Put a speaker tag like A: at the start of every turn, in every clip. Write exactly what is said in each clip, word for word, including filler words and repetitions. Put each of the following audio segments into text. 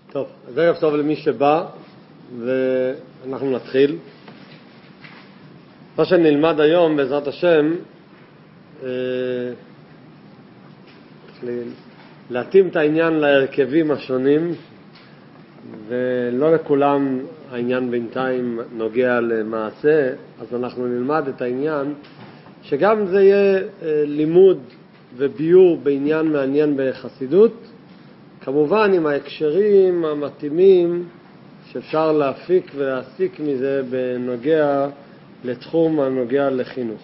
A: טוב, אז ערב טוב למי שבא, ואנחנו נתחיל. מה שנלמד היום, בעזרת השם, להתאים את העניין להרכבים השונים, ולא לכולם העניין בינתיים נוגע למעשה, אז אנחנו נלמד את העניין, שגם זה יהיה לימוד וביור בעניין מעניין בחסידות, כמובן עם ההקשרים המתאימים שאפשר להפיק ולהסיק מזה בנוגע לתחום הנוגע לחינוך.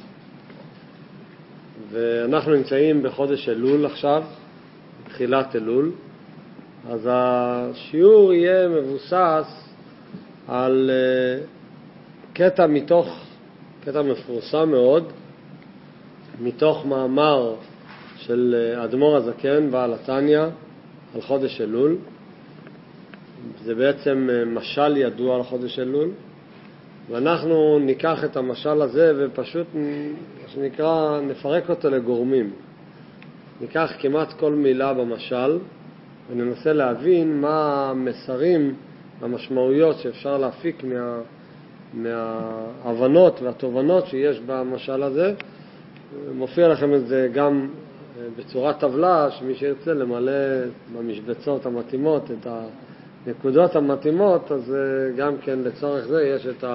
A: ואנחנו נמצאים בחודש אלול עכשיו, תחילת אלול, אז השיעור יהיה מבוסס על קטע מתוך, קטע מפורסם מאוד, מתוך מאמר של אדמו"ר הזקן בעל התניא על חודש אלול. זה בעצם משל ידוע על חודש אלול, ואנחנו ניקח את המשל הזה ופשוט שנקרא, נפרק אותו לגורמים. ניקח כמעט כל מילה במשל וננסה להבין מה המסרים, המשמעויות שאפשר להפיק מה, מההבנות והתובנות שיש במשל הזה. מופיע לכם את זה גם בצורת טבלה, שמי שירצה למלא במשבצות המתאימות את הנקודות המתאימות, אז גם כן לצורך זה יש את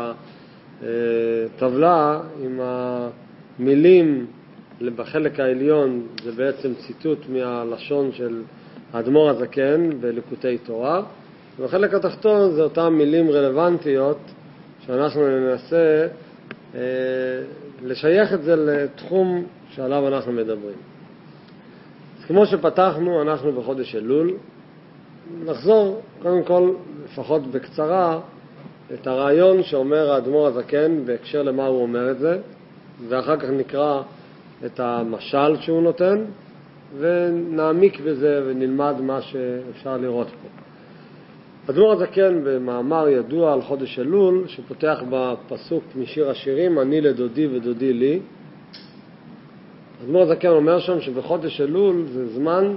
A: הטבלה עם המילים. בחלק העליון זה בעצם ציטוט מהלשון של האדמו"ר הזקן בליקוטי תורה, ובחלק התחתון זה אותם מילים רלוונטיות שאנחנו ננסה אה, לשייך את זה לתחום שעליו אנחנו מדברים. אז כמו שפתחנו, אנחנו בחודש אלול, נחזור קודם כל לפחות בקצרה את הרעיון שאומר האדמו"ר הזקן בהקשר למה הוא אומר את זה, ואחר כך נקרא את המשל שהוא נותן ונעמיק בזה ונלמד מה שאפשר לראות פה. האדמו"ר הזקן במאמר ידוע על חודש אלול שפותח בפסוק משיר השירים, אני לדודי ודודי לי. האדמו"ר הזקן אומר שם שבחודש אלול זה זמן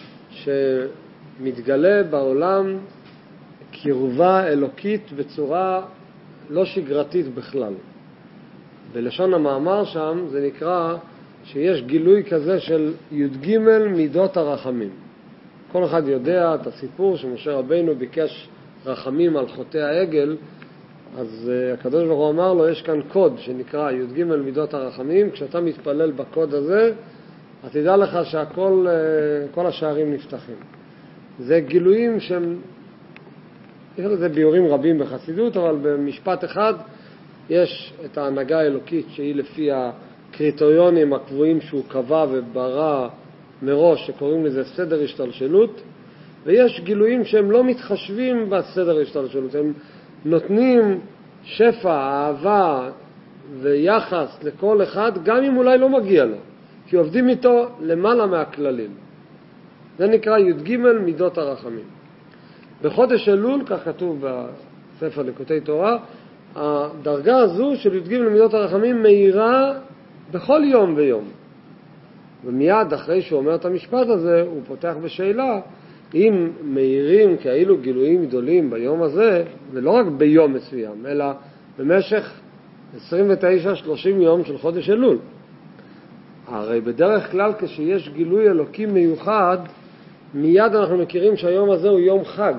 A: שמתגלה בעולם קרבה אלוקית בצורה לא שגרתית בכלל. בלשון המאמר שם זה נקרא שיש גילוי כזה של י"ג מידות הרחמים. כל אחד יודע את הסיפור שמשה רבינו ביקש רחמים על חוטא העגל, אז הקדוש ברוך הוא אמר לו, יש כאן קוד שנקרא י"ג מידות הרחמים, כשאתה מתפלל בקוד הזה, אז תדע לך שהכל, כל השערים נפתחים. זה גילויים שהם, יש לזה ביורים רבים בחסידות, אבל במשפט אחד יש את ההנהגה האלוקית שהיא לפי הקריטריונים הקבועים שהוא קבע וברא מראש, שקוראים לזה סדר השתלשלות, ויש גילויים שהם לא מתחשבים בסדר השתלשלות, הם נותנים שפע, אהבה ויחס לכל אחד, גם אם אולי לא מגיע לו, כי עובדים איתו למעלה מהכללים. זה נקרא י"ג מידות הרחמים. בחודש אלול, כך כתוב בספר ליקוטי תורה, הדרגה הזו של י"ג מידות הרחמים מהירה בכל יום ויום. ומיד אחרי שהוא אומר את המשפט הזה, הוא פותח בשאלה, אם מהירים כאלו גילויים גדולים ביום הזה, ולא רק ביום מסוים, אלא במשך עשרים ותשע שלושים יום של חודש אלול. הרי בדרך כלל כשיש גילוי אלוקי מיוחד, מיד אנחנו מכירים שהיום הזה הוא יום חג.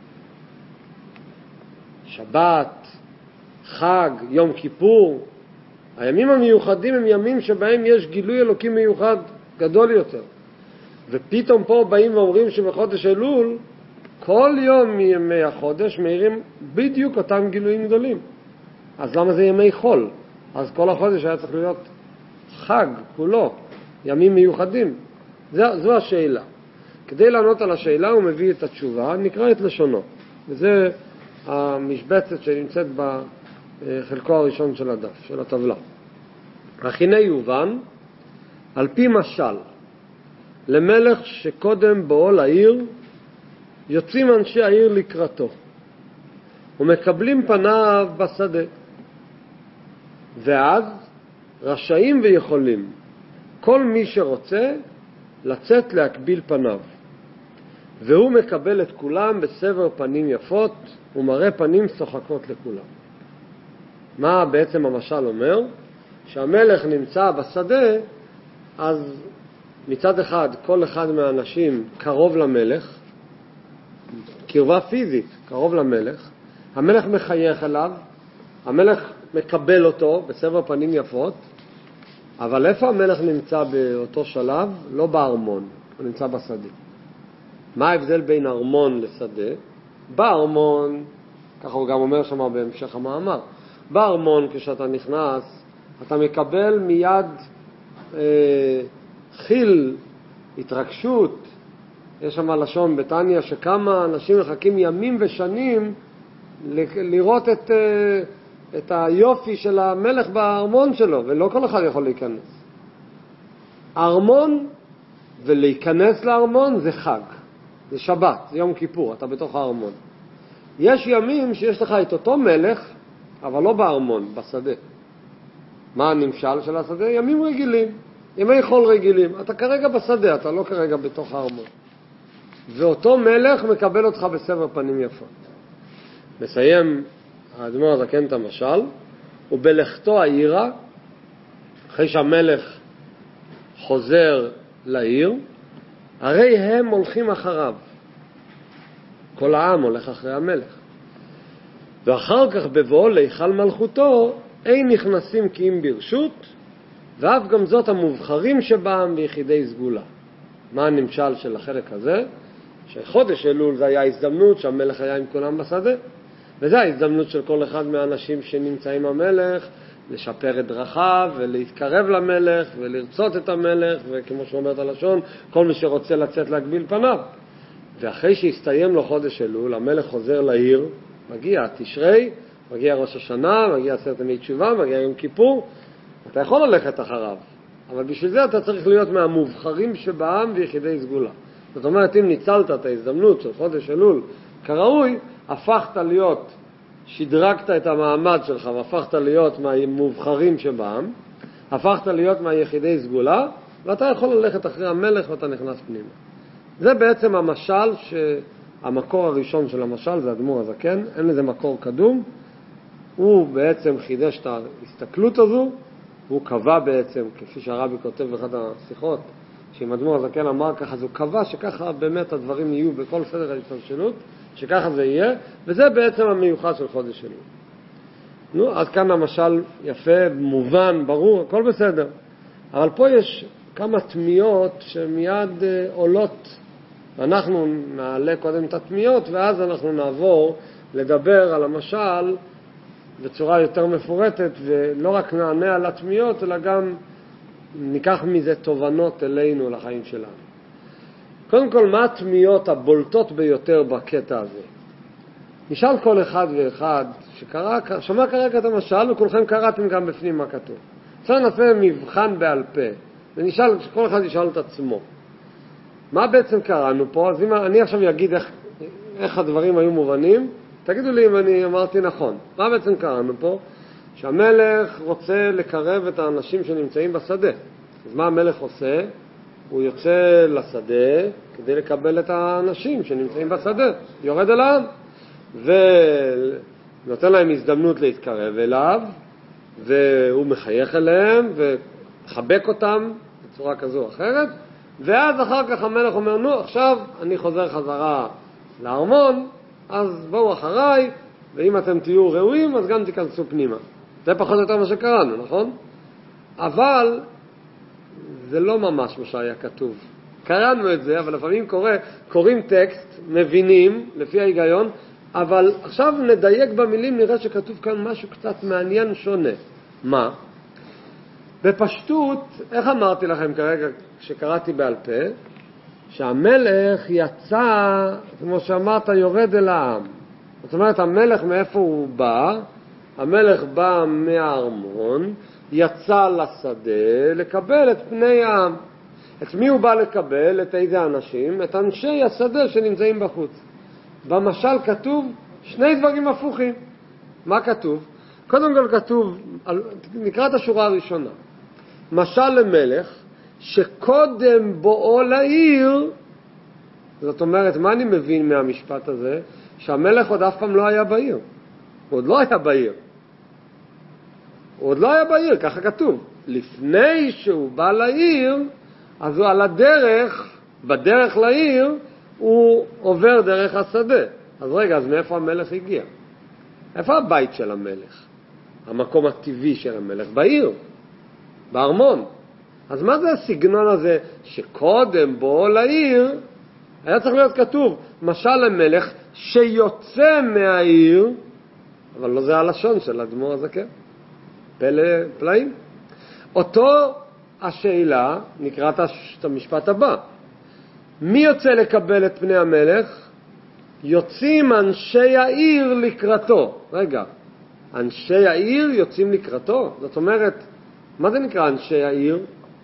A: שבת, חג, יום כיפור. הימים המיוחדים הם ימים שבהם יש גילוי אלוקי מיוחד גדול יותר. ופתאום פה באים ואומרים שבחודש אלול, כל יום מימי החודש מאירים בדיוק אותם גילויים גדולים. אז למה זה ימי חול? אז כל החודש היה צריך להיות חג כולו, ימים מיוחדים. זו, זו השאלה. כדי לענות על השאלה הוא מביא את התשובה, נקרא את לשונו. וזה המשבצת שנמצאת בחלקו הראשון של הדף, של הטבלה. אך הנה יובן, על פי משל, למלך שקודם בואו לעיר, יוצאים אנשי העיר לקראתו, ומקבלים פניו בשדה. ואז רשאים ויכולים כל מי שרוצה לצאת להקביל פניו. והוא מקבל את כולם בסבר פנים יפות ומראה פנים צוחקות לכולם. מה בעצם המשל אומר? שהמלך נמצא בשדה, אז מצד אחד כל אחד מהאנשים קרוב למלך, קרבה פיזית קרוב למלך, המלך מחייך אליו, המלך מקבל אותו בסבר פנים יפות, אבל איפה המלך נמצא באותו שלב? לא בארמון, הוא נמצא בשדה. מה ההבדל בין ארמון לשדה? בארמון, ככה הוא גם אומר שם בהמשך המאמר, בארמון כשאתה נכנס, אתה מקבל מיד אה, חיל, התרגשות. יש שם לשון בתניא שכמה אנשים מחכים ימים ושנים לראות את, אה, את היופי של המלך בארמון שלו, ולא כל אחד יכול להיכנס. ארמון ולהיכנס לארמון זה חג, זה שבת, זה יום כיפור, אתה בתוך הארמון. יש ימים שיש לך את אותו מלך, אבל לא בארמון, בשדה. מה הנמשל של השדה? ימים רגילים, ימי חול רגילים. אתה כרגע בשדה, אתה לא כרגע בתוך הארמון. ואותו מלך מקבל אותך בסבר פנים יפות. מסיים האדמו"ר הזקן את המשל, ובלכתו העירה, אחרי שהמלך חוזר לעיר, הרי הם הולכים אחריו. כל העם הולך אחרי המלך. ואחר כך בבואו להיכל מלכותו, אין נכנסים כי אם ברשות, ואף גם זאת המובחרים שבהם ביחידי סגולה. מה הנמשל של החלק הזה? שחודש אלול זה היה הזדמנות שהמלך היה עם כולם בשדה, וזו ההזדמנות של כל אחד מהאנשים שנמצאים המלך, לשפר את דרכיו ולהתקרב למלך ולרצות את המלך, וכמו שאומרת הלשון, כל מי שרוצה לצאת להגביל פניו. ואחרי שהסתיים לו חודש אלול, המלך חוזר לעיר, מגיע תשרי, מגיע ראש השנה, מגיע עשרת ימי תשובה, מגיע יום כיפור, אתה יכול ללכת אחריו, אבל בשביל זה אתה צריך להיות מהמובחרים שבעם ויחידי סגולה. זאת אומרת, אם ניצלת את ההזדמנות של חודש אלול כראוי, הפכת להיות, שדרגת את המעמד שלך והפכת להיות מהמובחרים שבעם, הפכת להיות מהיחידי סגולה, ואתה יכול ללכת אחרי המלך ואתה נכנס פנימה. זה בעצם המשל, שהמקור הראשון של המשל זה האדמו"ר הזקן, אין לזה מקור קדום, הוא בעצם חידש את ההסתכלות הזו, הוא קבע בעצם, כפי שהרבי כותב באחת השיחות, שאם האדמו"ר הזקן אמר ככה, אז הוא קבע שככה באמת הדברים יהיו בכל סדר ההשתלשלות, שככה זה יהיה, וזה בעצם המיוחד של חודש אלול. נו, עד כאן המשל יפה, מובן, ברור, הכל בסדר. אבל פה יש כמה תמיהות שמיד עולות, ואנחנו נעלה קודם את התמיהות, ואז אנחנו נעבור לדבר על המשל בצורה יותר מפורטת, ולא רק נענה על התמיהות, אלא גם ניקח מזה תובנות אלינו לחיים שלנו. קודם כל, מה התמיהות הבולטות ביותר בקטע הזה? נשאל כל אחד ואחד שקרא, שמע כרגע את המשל, וכולכם קראתם גם בפנים מה כתוב. עכשיו נעשה מבחן בעל פה, ונשאל, כל אחד ישאל את עצמו. מה בעצם קראנו פה? אז אם אני עכשיו אגיד איך, איך הדברים היו מובנים, תגידו לי אם אני אמרתי נכון. מה בעצם קראנו פה? שהמלך רוצה לקרב את האנשים שנמצאים בשדה. אז מה המלך עושה? הוא יוצא לשדה כדי לקבל את האנשים שנמצאים בשדה. יורד אליו ונותן להם הזדמנות להתקרב אליו, והוא מחייך אליהם וחבק אותם בצורה כזו או אחרת, ואז אחר כך המלך אומר, נו, עכשיו אני חוזר חזרה לארמון, אז בואו אחריי, ואם אתם תהיו ראויים, אז גם תיכנסו פנימה. זה פחות או יותר מה שקראנו, נכון? אבל זה לא ממש מה שהיה כתוב. קראנו את זה, אבל לפעמים קורא, קוראים טקסט, מבינים, לפי ההיגיון, אבל עכשיו נדייק במילים, נראה שכתוב כאן משהו קצת מעניין שונה. מה? בפשטות, איך אמרתי לכם כרגע, כשקראתי בעל פה, שהמלך יצא, כמו שאמרת, יורד אל העם. זאת אומרת, המלך מאיפה הוא בא? המלך בא מהארמון, יצא לשדה לקבל את פני העם. את מי הוא בא לקבל? את איזה אנשים? את אנשי השדה שנמצאים בחוץ. במשל כתוב שני דברים הפוכים. מה כתוב? קודם כל כתוב, נקרא את השורה הראשונה. משל למלך שקודם בואו לעיר זאת אומרת, מה אני מבין מהמשפט הזה? שהמלך עוד אף פעם לא היה בעיר. הוא עוד לא היה בעיר. הוא עוד לא היה בעיר, ככה כתוב. לפני שהוא בא לעיר, אז הוא על הדרך, בדרך לעיר, הוא עובר דרך השדה. אז רגע, אז מאיפה המלך הגיע? איפה הבית של המלך? המקום הטבעי של המלך? בעיר, בארמון. אז מה זה הסגנון הזה שקודם בוא לעיר, היה צריך להיות כתוב, משל המלך שיוצא מהעיר, אבל לא זה הלשון של האדמו"ר הזקן. פלא פלאים. אותו השאלה נקרא את המשפט הבא. מי יוצא לקבל את פני המלך? יוצאים אנשי העיר לקראתו. רגע, אנשי העיר יוצאים לקראתו? זאת אומרת, מה זה נקרא אנשי העיר?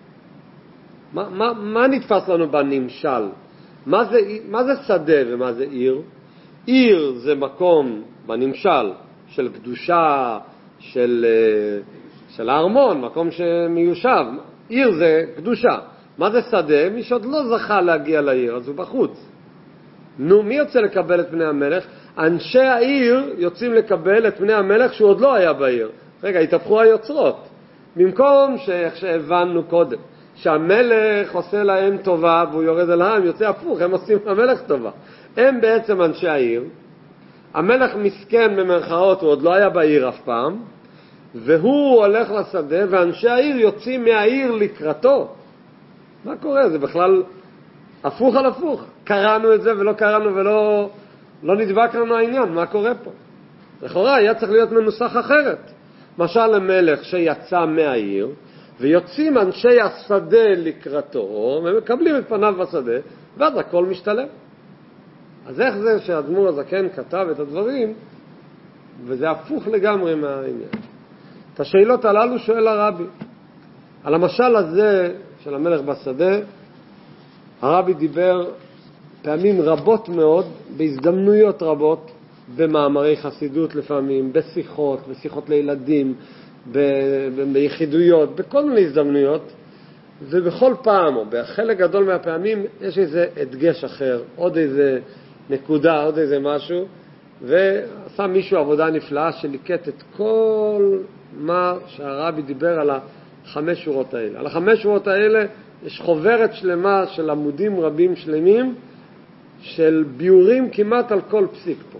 A: מה, מה, מה נתפס לנו בנמשל? מה זה, מה זה שדה ומה זה עיר? עיר זה מקום בנמשל של קדושה, של, של הארמון, מקום שמיושב. עיר זה קדושה. מה זה שדה? מי שעוד לא זכה להגיע לעיר, אז הוא בחוץ. נו, מי יוצא לקבל את פני המלך? אנשי העיר יוצאים לקבל את פני המלך שהוא עוד לא היה בעיר. רגע, התהפכו היוצרות. במקום שאיך שהבנו קודם, שהמלך עושה להם טובה והוא יורד אל העם, יוצא הפוך, הם עושים למלך טובה. הם בעצם אנשי העיר. המלך מסכן במרכאות, הוא עוד לא היה בעיר אף פעם, והוא הולך לשדה, ואנשי העיר יוצאים מהעיר לקראתו. מה קורה? זה בכלל הפוך על הפוך. קראנו את זה ולא קראנו ולא לא נדבק לנו העניין. מה קורה פה? לכאורה היה צריך להיות מנוסח אחרת. משל המלך שיצא מהעיר, ויוצאים אנשי השדה לקראתו, ומקבלים את פניו בשדה, ואז הכל משתלם. אז איך זה שהאדמו"ר הזקן כתב את הדברים, וזה הפוך לגמרי מהעניין. את השאלות הללו שואל הרבי. על המשל הזה של המלך בשדה, הרבי דיבר פעמים רבות מאוד, בהזדמנויות רבות, במאמרי חסידות לפעמים, בשיחות, בשיחות לילדים, ב- ב- ביחידויות, בכל מיני הזדמנויות, ובכל פעם, או בחלק גדול מהפעמים, יש איזה הדגש אחר, עוד איזה נקודה, עוד איזה משהו, ועשה מישהו עבודה נפלאה שליקט את כל מה שהרבי דיבר על החמש שורות האלה. על החמש שורות האלה יש חוברת שלמה של עמודים רבים שלמים, של ביורים כמעט על כל פסיק פה.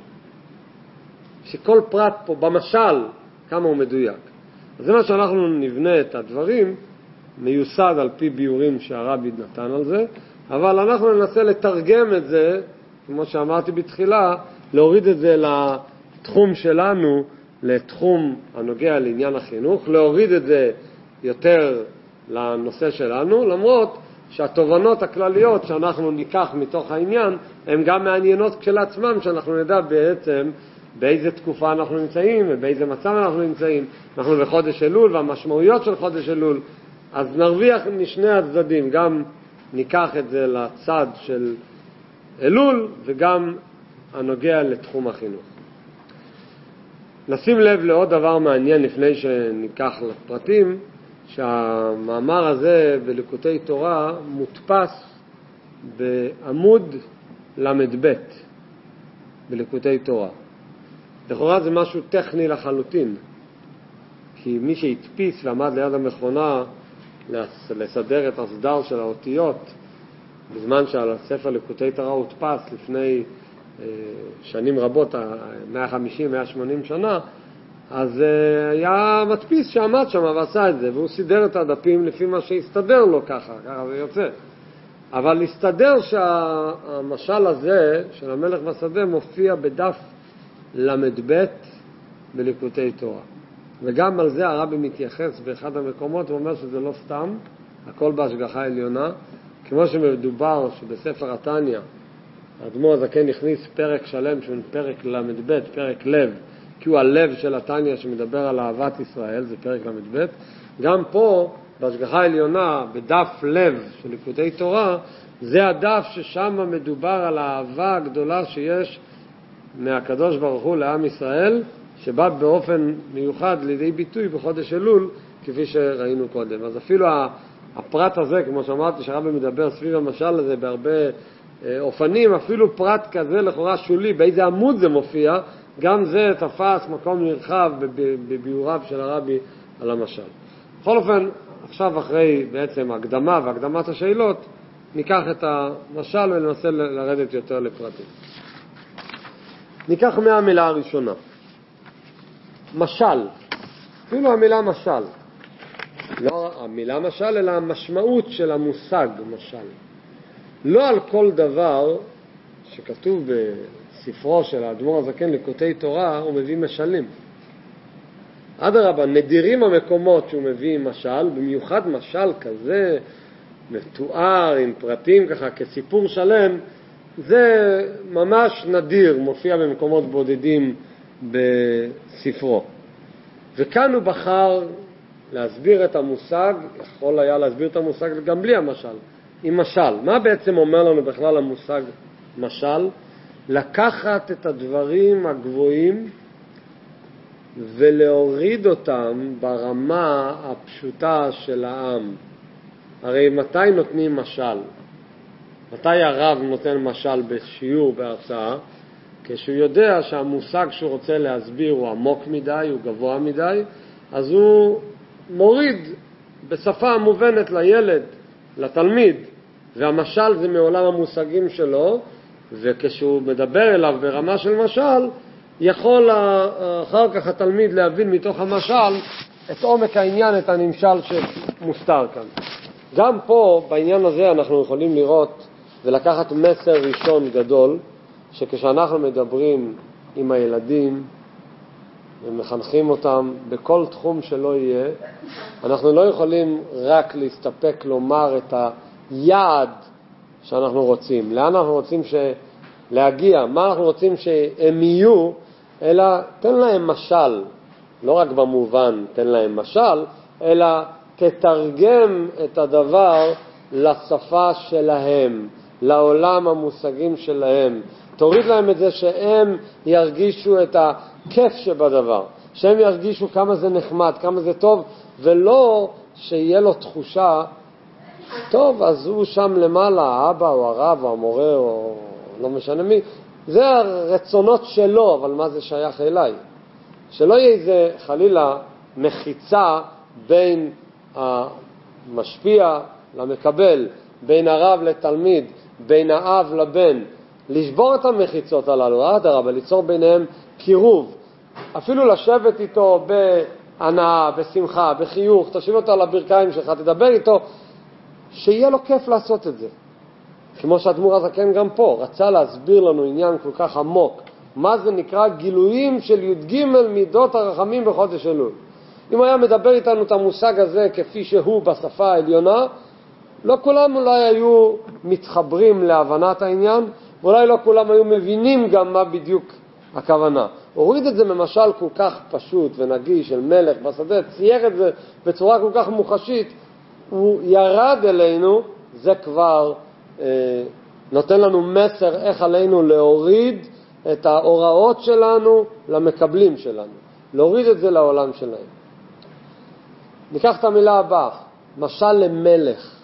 A: שכל פרט פה, במשל, כמה הוא מדויק. אז זה מה שאנחנו נבנה את הדברים, מיוסד על פי ביורים שהרבי נתן על זה, אבל אנחנו ננסה לתרגם את זה, כמו שאמרתי בתחילה, להוריד את זה לתחום שלנו, לתחום הנוגע לעניין החינוך, להוריד את זה יותר לנושא שלנו, למרות שהתובנות הכלליות שאנחנו ניקח מתוך העניין, הן גם מעניינות כשלעצמם, שאנחנו נדע בעצם באיזה תקופה אנחנו נמצאים ובאיזה מצב אנחנו נמצאים. אנחנו בחודש אלול והמשמעויות של חודש אלול, אז נרוויח משני הצדדים, גם ניקח את זה לצד של אלול וגם הנוגע לתחום החינוך. נשים לב לעוד דבר מעניין לפני שניקח לפרטים, שהמאמר הזה בליקוטי תורה מודפס בעמוד למד ב' בליקוטי תורה. לכאורה זה משהו טכני לחלוטין, כי מי שהדפיס ועמד ליד המכונה לסדר את הסדר של האותיות, בזמן שעל הספר ליקוטי תורה הודפס לפני אה, שנים רבות, מאה וחמישים מאה ושמונים שנה, אז אה, היה מדפיס שעמד שם ועשה את זה, והוא סידר את הדפים לפי מה שהסתדר לו ככה, ככה זה יוצא. אבל להסתדר שהמשל הזה של המלך בשדה מופיע בדף למד ב' בליקוטי תורה. וגם על זה הרבי מתייחס באחד המקומות, הוא אומר שזה לא סתם, הכל בהשגחה עליונה, כמו שמדובר שבספר התניא, האדמו"ר הזקן הכניס פרק שלם שהוא פרק למד ב', פרק לב, כי הוא הלב של התניא שמדבר על אהבת ישראל, זה פרק למד ב'. גם פה, בהשגחה עליונה, בדף לב של ליקוטי תורה, זה הדף ששם מדובר על האהבה הגדולה שיש מהקדוש ברוך הוא לעם ישראל, שבא באופן מיוחד לידי ביטוי בחודש אלול, כפי שראינו קודם. אז אפילו הפרט הזה, כמו שאמרתי, שהרבי מדבר סביב המשל הזה בהרבה אופנים, אפילו פרט כזה לכאורה שולי, באיזה עמוד זה מופיע, גם זה תפס מקום נרחב בביאוריו של הרבי על המשל. בכל אופן, עכשיו אחרי בעצם הקדמה והקדמת השאלות, ניקח את המשל וננסה לרדת יותר לפרטים. ניקח מהמילה הראשונה. משל. אפילו המילה משל. לא המילה משל, אלא המשמעות של המושג משל. לא על כל דבר שכתוב בספרו של האדמו"ר הזקן ליקוטי תורה, הוא מביא משלים. אדרבה, נדירים המקומות שהוא מביא משל, במיוחד משל כזה מתואר עם פרטים ככה כסיפור שלם, זה ממש נדיר, מופיע במקומות בודדים בספרו. וכאן הוא בחר להסביר את המושג, יכול היה להסביר את המושג גם בלי המשל, עם משל. מה בעצם אומר לנו בכלל המושג משל? לקחת את הדברים הגבוהים ולהוריד אותם ברמה הפשוטה של העם. הרי מתי נותנים משל? מתי הרב נותן משל בשיעור, בהרצאה? כשהוא יודע שהמושג שהוא רוצה להסביר הוא עמוק מדי, הוא גבוה מדי, אז הוא מוריד בשפה מובנת לילד, לתלמיד, והמשל זה מעולם המושגים שלו, וכשהוא מדבר אליו ברמה של משל, יכול אחר כך התלמיד להבין מתוך המשל את עומק העניין, את הנמשל שמוסתר כאן. גם פה, בעניין הזה, אנחנו יכולים לראות ולקחת מסר ראשון גדול, שכשאנחנו מדברים עם הילדים ומחנכים אותם בכל תחום שלא יהיה, אנחנו לא יכולים רק להסתפק לומר את היעד שאנחנו רוצים. לאן אנחנו רוצים להגיע, מה אנחנו רוצים שהם יהיו, אלא תן להם משל, לא רק במובן תן להם משל, אלא תתרגם את הדבר לשפה שלהם, לעולם המושגים שלהם. תוריד להם את זה שהם ירגישו את הכיף שבדבר, שהם ירגישו כמה זה נחמד, כמה זה טוב, ולא שיהיה לו תחושה, טוב, אז הוא שם למעלה, האבא או הרב או המורה או לא משנה מי, זה הרצונות שלו, אבל מה זה שייך אליי? שלא יהיה איזה חלילה מחיצה בין המשפיע למקבל, בין הרב לתלמיד, בין האב לבן, לשבור את המחיצות הללו, אדרבה, ליצור ביניהם קירוב, אפילו לשבת איתו בהנאה, בשמחה, בחיוך, תשיב אותו על הברכיים שלך, תדבר איתו, שיהיה לו כיף לעשות את זה. כמו שהאדמו"ר הזקן גם פה, רצה להסביר לנו עניין כל כך עמוק, מה זה נקרא גילויים של י"ג מידות הרחמים בחודש אלול. אם היה מדבר איתנו את המושג הזה כפי שהוא בשפה העליונה, לא כולם אולי היו מתחברים להבנת העניין, ואולי לא כולם היו מבינים גם מה בדיוק הכוונה. הוריד את זה ממשל כל כך פשוט ונגיש של מלך בשדה, צייר את זה בצורה כל כך מוחשית, הוא ירד אלינו, זה כבר אה, נותן לנו מסר איך עלינו להוריד את ההוראות שלנו למקבלים שלנו, להוריד את זה לעולם שלהם. ניקח את המילה הבאה, משל למלך.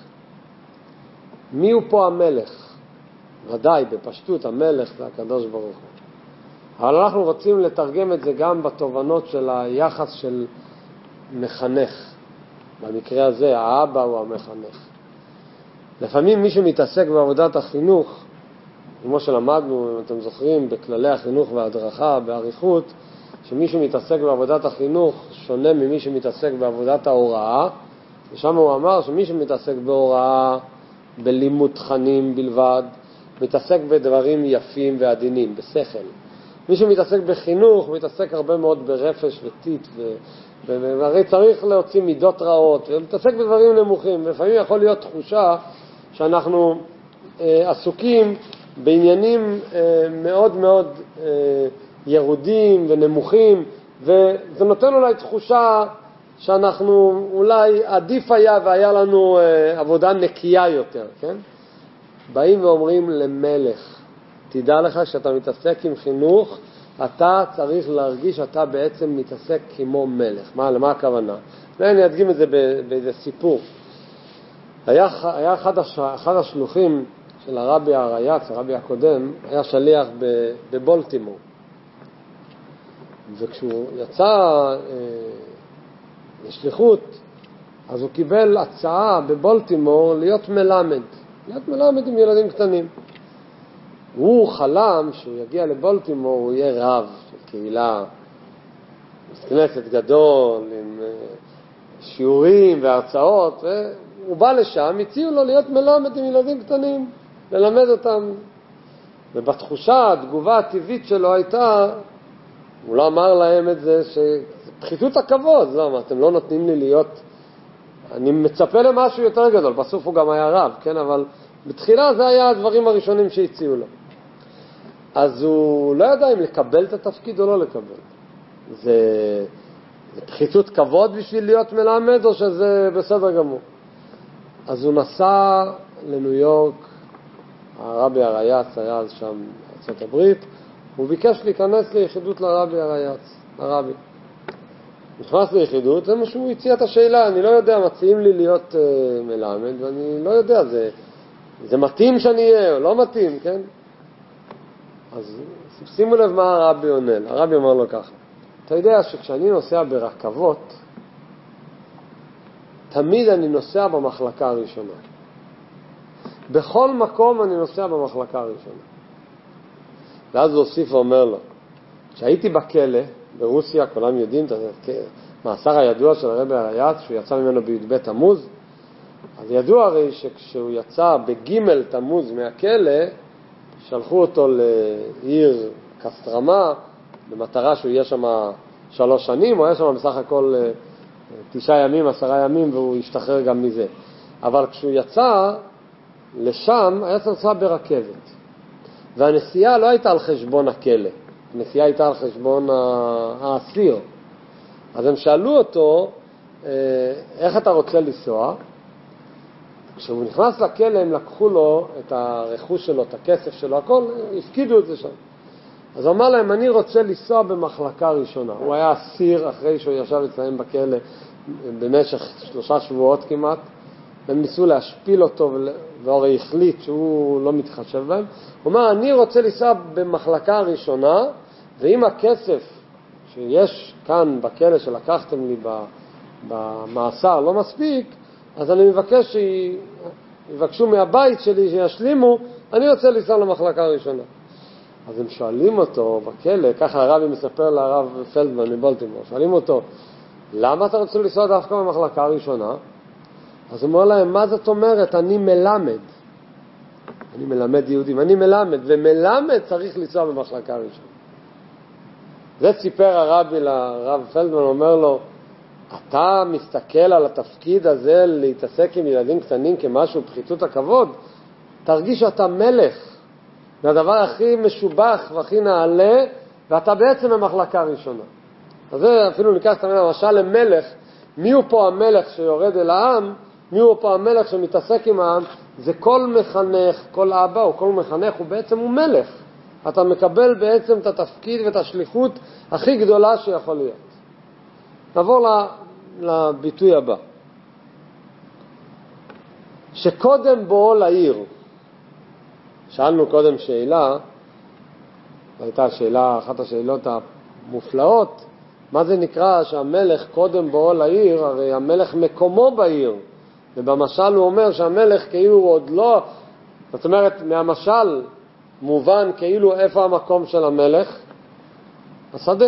A: מי הוא פה המלך? ודאי, בפשטות המלך זה הקדוש ברוך הוא. אבל אנחנו רוצים לתרגם את זה גם בתובנות של היחס של מחנך. במקרה הזה, האבא הוא המחנך. לפעמים מי שמתעסק בעבודת החינוך, כמו שלמדנו, אם אתם זוכרים, בכללי החינוך וההדרכה, בעריכות, שמי שמתעסק בעבודת החינוך שונה ממי שמתעסק בעבודת ההוראה, ושם הוא אמר שמי שמתעסק בהוראה, בלימוד תכנים בלבד, מתעסק בדברים יפים ועדינים, בשכל. מי שמתעסק בחינוך, מתעסק הרבה מאוד ברפש וטיט, והרי צריך להוציא מידות רעות, ומתעסק בדברים נמוכים. לפעמים יכול להיות תחושה שאנחנו אה, עסוקים בעניינים אה, מאוד מאוד אה, ירודים ונמוכים, וזה נותן אולי תחושה שאנחנו אולי עדיף היה והיה לנו אה, עבודה נקייה יותר, כן? באים ואומרים למלך, תדע לך שאתה מתעסק עם חינוך, אתה צריך להרגיש שאתה בעצם מתעסק כמו מלך. מה, למה הכוונה? ואני אדגים את זה באיזה סיפור. היה, היה אחד, הש, אחד השלוחים של הרבי הרייץ, הרבי הקודם, היה שליח בבולטימור. וכשהוא יצא אה, לשליחות, אז הוא קיבל הצעה בבולטימור להיות מלמד, להיות מלמד עם ילדים קטנים. הוא חלם שהוא יגיע לבולטימור, הוא יהיה רב של קהילה, כנסת גדול, עם שיעורים והרצאות, והוא בא לשם, הציעו לו להיות מלמד עם ילדים קטנים, ללמד אותם. ובתחושה, התגובה הטבעית שלו הייתה, הוא לא אמר להם את זה, שפחיתות הכבוד, לא, אתם לא נותנים לי להיות, אני מצפה למשהו יותר גדול, בסוף הוא גם היה רב, כן, אבל בתחילה זה היה הדברים הראשונים שהציעו לו. אז הוא לא ידע אם לקבל את התפקיד או לא לקבל. זה, זה פחיתות כבוד בשביל להיות מלמד, או שזה בסדר גמור. אז הוא נסע לניו יורק, הרבי הרייץ היה אז שם בארצות הברית, הוא ביקש להיכנס ליחידות לרבי הרייץ, הרבי. נכנס ליחידות, זה מה שהוא הציע את השאלה, אני לא יודע, מציעים לי להיות uh, מלמד, ואני לא יודע, זה, זה מתאים שאני אהיה או לא מתאים, כן? אז שימו לב מה הרבי עונה. הרבי אומר לו ככה, אתה יודע שכשאני נוסע ברכבות, תמיד אני נוסע במחלקה הראשונה. בכל מקום אני נוסע במחלקה הראשונה. ואז הוא הוסיף ואומר לו, כשהייתי בכלא, ברוסיה, כולם יודעים, מאסר הידוע של הרבי הרייץ, שהוא יצא ממנו בי"ב תמוז, אז ידוע הרי שכשהוא יצא בג' תמוז מהכלא, שלחו אותו לעיר קסטרמה, במטרה שהוא יהיה שם שלוש שנים, הוא היה שם בסך הכל תשעה ימים, עשרה ימים, והוא ישתחרר גם מזה. אבל כשהוא יצא לשם, היה צריך לנסוע ברכבת. והנסיעה לא הייתה על חשבון הכלא, הנסיעה הייתה על חשבון האסיר. אז הם שאלו אותו, איך אתה רוצה לנסוע? כשהוא נכנס לכלא, הם לקחו לו את הרכוש שלו, את הכסף שלו, הכל, הפקידו את זה שם. אז הוא אמר להם, אני רוצה לנסוע במחלקה ראשונה. הוא היה אסיר אחרי שהוא ישב אצלם בכלא במשך שלושה שבועות כמעט. הם ניסו להשפיל אותו, והורי החליט שהוא לא מתחשב בהם. הוא אמר, אני רוצה לנסוע במחלקה הראשונה, ואם הכסף שיש כאן בכלא שלקחתם לי במאסר לא מספיק, אז אני מבקש שיבקשו מהבית שלי שישלימו, אני רוצה לנסוע למחלקה הראשונה. אז הם שואלים אותו בכלא, ככה הרבי מספר לרב פלדמן מבולטימור, שואלים אותו, למה אתה רוצה לנסוע דווקא במחלקה הראשונה? אז הוא אומר להם, מה זאת אומרת? אני מלמד. אני מלמד יהודים, אני מלמד, ומלמד צריך לנסוע במחלקה הראשונה. זה סיפר הרבי לרב פלדמן, אומר לו, אתה מסתכל על התפקיד הזה להתעסק עם ילדים קטנים כמשהו פחיתות הכבוד, תרגיש שאתה מלך, זה הדבר הכי משובח והכי נעלה, ואתה בעצם במחלקה הראשונה. אז זה אפילו ניקח את המילה, למשל למלך, מי הוא פה המלך שיורד אל העם, מי הוא פה המלך שמתעסק עם העם, זה כל מחנך, כל אבא או כל מחנך, הוא בעצם הוא מלך. אתה מקבל בעצם את התפקיד ואת השליחות הכי גדולה שיכול להיות. נעבור לביטוי הבא. שקודם בוא לעיר, שאלנו קודם שאלה, הייתה שאלה, אחת השאלות המופלאות, מה זה נקרא שהמלך קודם בוא לעיר? הרי המלך מקומו בעיר, ובמשל הוא אומר שהמלך כאילו עוד לא, זאת אומרת מהמשל מובן כאילו איפה המקום של המלך? השדה.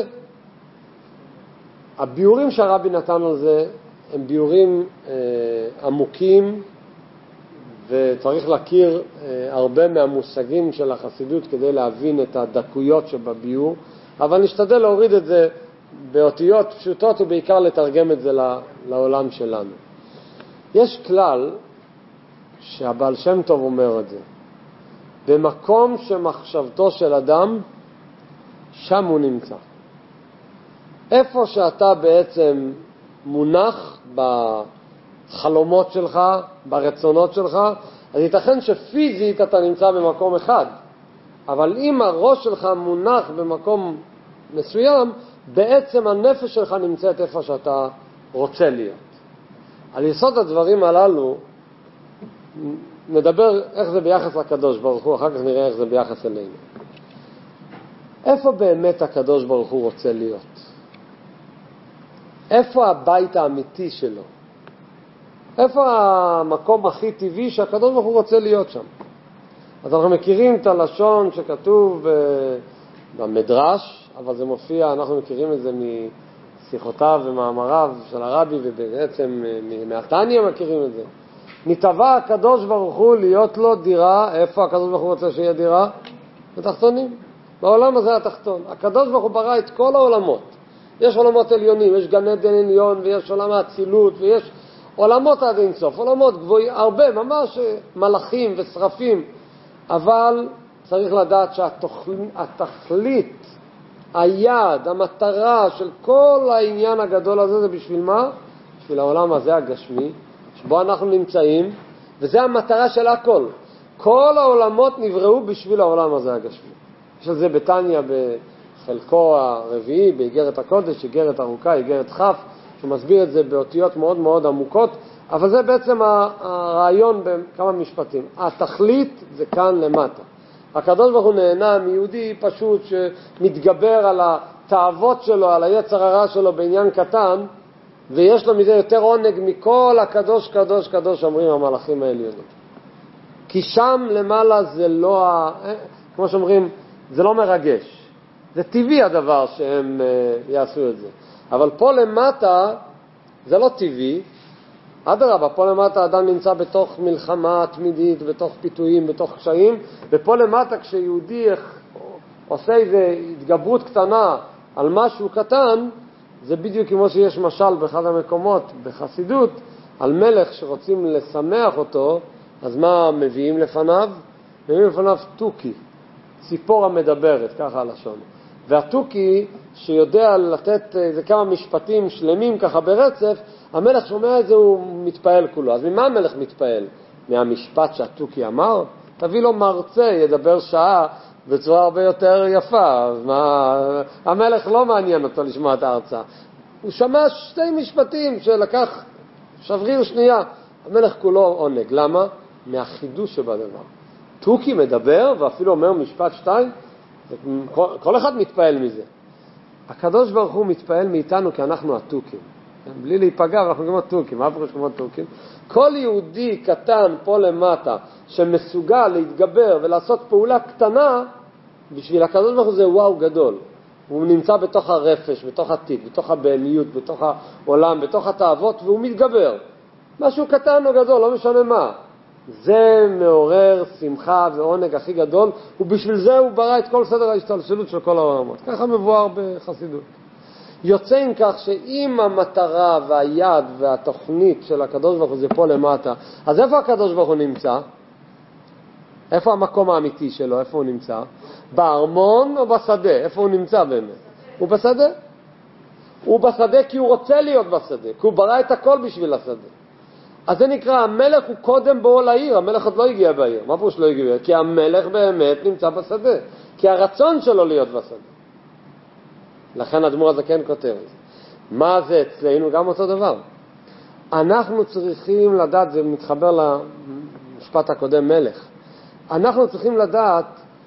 A: הביורים שהרבי נתן על זה הם ביורים אה, עמוקים, וצריך להכיר אה, הרבה מהמושגים של החסידות כדי להבין את הדקויות שבביור, אבל נשתדל להוריד את זה באותיות פשוטות ובעיקר לתרגם את זה לעולם שלנו. יש כלל שהבעל שם טוב אומר את זה, במקום שמחשבתו של אדם, שם הוא נמצא. איפה שאתה בעצם מונח בחלומות שלך, ברצונות שלך, אז ייתכן שפיזית אתה נמצא במקום אחד, אבל אם הראש שלך מונח במקום מסוים, בעצם הנפש שלך נמצאת איפה שאתה רוצה להיות. על יסוד הדברים הללו נדבר איך זה ביחס לקדוש ברוך הוא, אחר כך נראה איך זה ביחס אלינו. איפה באמת הקדוש ברוך הוא רוצה להיות? איפה הבית האמיתי שלו? איפה המקום הכי טבעי שהקדוש ברוך הוא רוצה להיות שם? אז אנחנו מכירים את הלשון שכתוב במדרש, אבל זה מופיע, אנחנו מכירים את זה משיחותיו ומאמריו של הרבי, ובעצם מהתניא מכירים את זה. נתבע הקדוש ברוך הוא להיות לו דירה. איפה הקדוש ברוך הוא רוצה שיהיה דירה? בתחתונים, בעולם הזה התחתון. הקדוש ברוך הוא ברא את כל העולמות. יש עולמות עליונים, יש גן עדן עליון, ויש עולם האצילות, ויש עולמות עד אין סוף, עולמות גבוהים, הרבה, ממש מלאכים ושרפים. אבל צריך לדעת שהתכלית, היעד, המטרה של כל העניין הגדול הזה זה בשביל מה? בשביל העולם הזה הגשמי, שבו אנחנו נמצאים, וזה המטרה של הכל. כל העולמות נבראו בשביל העולם הזה הגשמי. יש על זה בתניא בחלקו הרביעי, באיגרת הקודש, איגרת ארוכה, איגרת חף, שמסביר את זה באותיות מאוד מאוד עמוקות, אבל זה בעצם הרעיון בכמה משפטים. התכלית זה כאן למטה. הקדוש ברוך הוא נהנה מיהודי פשוט שמתגבר על התאוות שלו, על היצר הרע שלו בעניין קטן, ויש לו מזה יותר עונג מכל הקדוש קדוש קדוש אומרים המלאכים העליונים. כי שם למעלה זה לא, כמו שאומרים, זה לא מרגש. זה טבעי הדבר שהם יעשו את זה. אבל פה למטה זה לא טבעי. אדרבה, פה למטה האדם נמצא בתוך מלחמה תמידית, בתוך פיתויים, בתוך קשיים, ופה למטה כשיהודי עושה איזו התגברות קטנה על משהו קטן, זה בדיוק כמו שיש משל באחד המקומות בחסידות, על מלך שרוצים לשמח אותו, אז מה מביאים לפניו? מביאים לפניו תוכי, ציפור המדברת, ככה הלשון. והתוכי שיודע לתת איזה כמה משפטים שלמים ככה ברצף, המלך שומע את זה, הוא מתפעל כולו. אז ממה המלך מתפעל? מהמשפט שהתוכי אמר? תביא לו מרצה, ידבר שעה בצורה הרבה יותר יפה. אז מה, המלך לא מעניין אותו לשמוע את ההרצאה. הוא שמע שתי משפטים שלקח שבריר שנייה. המלך כולו עונג. למה? מהחידוש שבדבר. תוכי מדבר ואפילו אומר משפט שתיים, כל, כל אחד מתפעל מזה. הקדוש ברוך הוא מתפעל מאיתנו כי אנחנו התוכים. בלי להיפגע, אנחנו גם התוכים. מה פרוש כמו התוכים? כל יהודי קטן פה למטה שמסוגל להתגבר ולעשות פעולה קטנה, בשביל הקדוש ברוך הוא זה וואו גדול. הוא נמצא בתוך הרפש, בתוך הטיק, בתוך הבעליות, בתוך העולם, בתוך התאוות, והוא מתגבר. משהו קטן או גדול, לא משנה מה. זה מעורר שמחה ועונג הכי גדול, ובשביל זה הוא ברא את כל סדר ההשתלשלות של כל העולמות. ככה מבואר בחסידות. יוצא עם כך שאם המטרה והיד והתוכנית של הקדוש ברוך הוא זה פה למטה, אז איפה הקדוש ברוך הוא נמצא? איפה המקום האמיתי שלו? איפה הוא נמצא? בארמון או בשדה? איפה הוא נמצא באמת? הוא בשדה. הוא בשדה כי הוא רוצה להיות בשדה, כי הוא ברא את הכל בשביל השדה. אז זה נקרא, המלך הוא קודם בואו לעיר, המלך עוד לא הגיע בעיר. מה פירוש לא הגיע בעיר? כי המלך באמת נמצא בשדה, כי הרצון שלו להיות בשדה. לכן אדמו"ר הזקן כותב את זה. מה זה אצלנו? גם אותו דבר. אנחנו צריכים לדעת, זה מתחבר למשפט הקודם מלך, אנחנו צריכים לדעת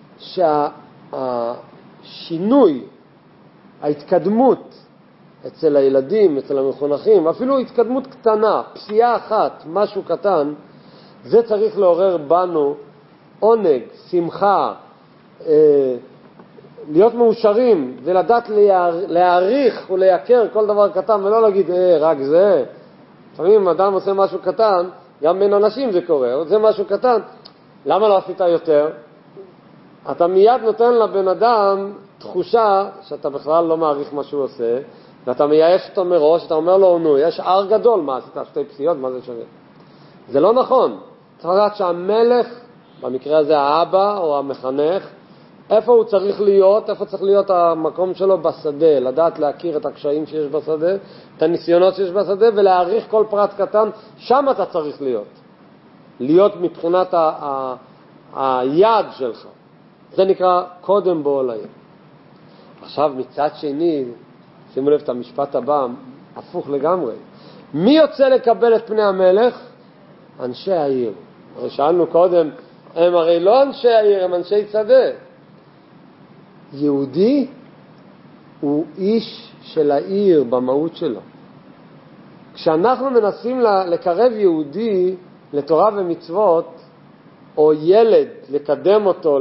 A: שהשינוי, ההתקדמות אצל הילדים, אצל המחונכים, אפילו התקדמות קטנה, פסיעה אחת, משהו קטן, זה צריך לעורר בנו עונג, שמחה, אה, להיות מאושרים ולדעת להעריך ולייקר כל דבר קטן ולא להגיד, אה, רק זה. לפעמים אדם עושה משהו קטן, גם בין אנשים זה קורה, עושה משהו קטן, למה לא עשית יותר? אתה מיד נותן לבן אדם תחושה שאתה בכלל לא מעריך מה שהוא עושה, ואתה מייאש אותו מראש, אתה אומר לו, נו, יש הר גדול, מה עשית שתי פסיעות, מה זה שווה? זה לא נכון. צריך לדעת שהמלך, במקרה הזה האבא או המחנך, איפה הוא צריך להיות, איפה צריך להיות המקום שלו בשדה, לדעת להכיר את הקשיים שיש בשדה, את הניסיונות שיש בשדה, ולהעריך כל פרט קטן, שם אתה צריך להיות. להיות מבחינת ה- ה- היד שלך. זה נקרא קודם בוא לעיר. עכשיו מצד שני, שימו לב את המשפט הבא, הפוך לגמרי. מי יוצא לקבל את פני המלך? אנשי העיר. שאלנו קודם, הם הרי לא אנשי העיר, הם אנשי שדה. יהודי הוא איש של העיר במהות שלו. כשאנחנו מנסים לקרב יהודי לתורה ומצוות, או ילד, לקדם אותו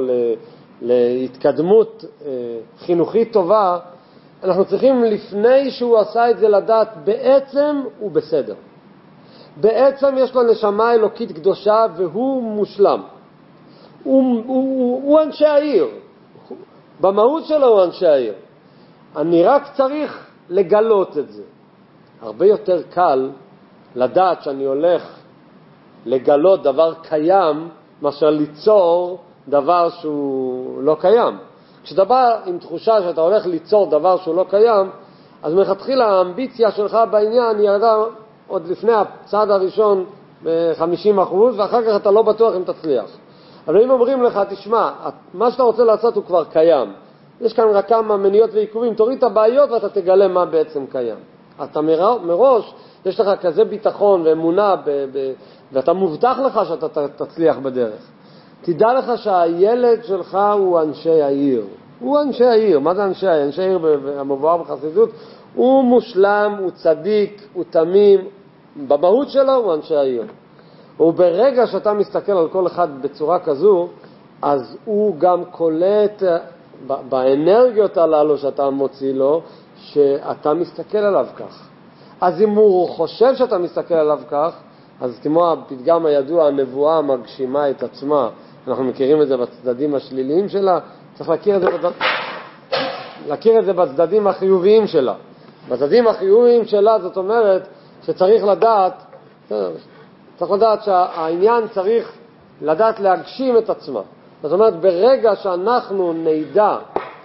A: להתקדמות חינוכית טובה, אנחנו צריכים לפני שהוא עשה את זה לדעת בעצם הוא בסדר. בעצם יש לו נשמה אלוקית קדושה והוא מושלם. הוא, הוא, הוא, הוא אנשי העיר. במהות שלו הוא אנשי העיר. אני רק צריך לגלות את זה. הרבה יותר קל לדעת שאני הולך לגלות דבר קיים מאשר ליצור דבר שהוא לא קיים. כשאתה בא עם תחושה שאתה הולך ליצור דבר שהוא לא קיים, אז מלכתחילה האמביציה שלך בעניין ירדה עוד לפני הצעד הראשון ב-חמישים אחוז, ואחר כך אתה לא בטוח אם תצליח. אבל אם אומרים לך, תשמע, מה שאתה רוצה לעשות הוא כבר קיים. יש כאן רק כמה מניעות ועיכובים, תוריד את הבעיות ואתה תגלה מה בעצם קיים. אתה מראש, יש לך כזה ביטחון ואמונה, ב- ב- ואתה מובטח לך שאתה תצליח בדרך. תדע לך שהילד שלך הוא אנשי העיר. הוא אנשי העיר. מה זה אנשי העיר? אנשי העיר המבואר בחסידות, הוא מושלם, הוא צדיק, הוא תמים. במהות שלו הוא אנשי העיר. וברגע שאתה מסתכל על כל אחד בצורה כזו, אז הוא גם קולט באנרגיות הללו שאתה מוציא לו, שאתה מסתכל עליו כך. אז אם הוא חושב שאתה מסתכל עליו כך, אז כמו הפתגם הידוע, הנבואה מגשימה את עצמה. אנחנו מכירים את זה בצדדים השליליים שלה, צריך להכיר את זה, בצד... להכיר את זה בצדדים החיוביים שלה. בצדדים החיוביים שלה זאת אומרת שצריך לדעת, צריך לדעת שהעניין צריך לדעת להגשים את עצמה. זאת אומרת, ברגע שאנחנו נדע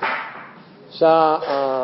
A: שה...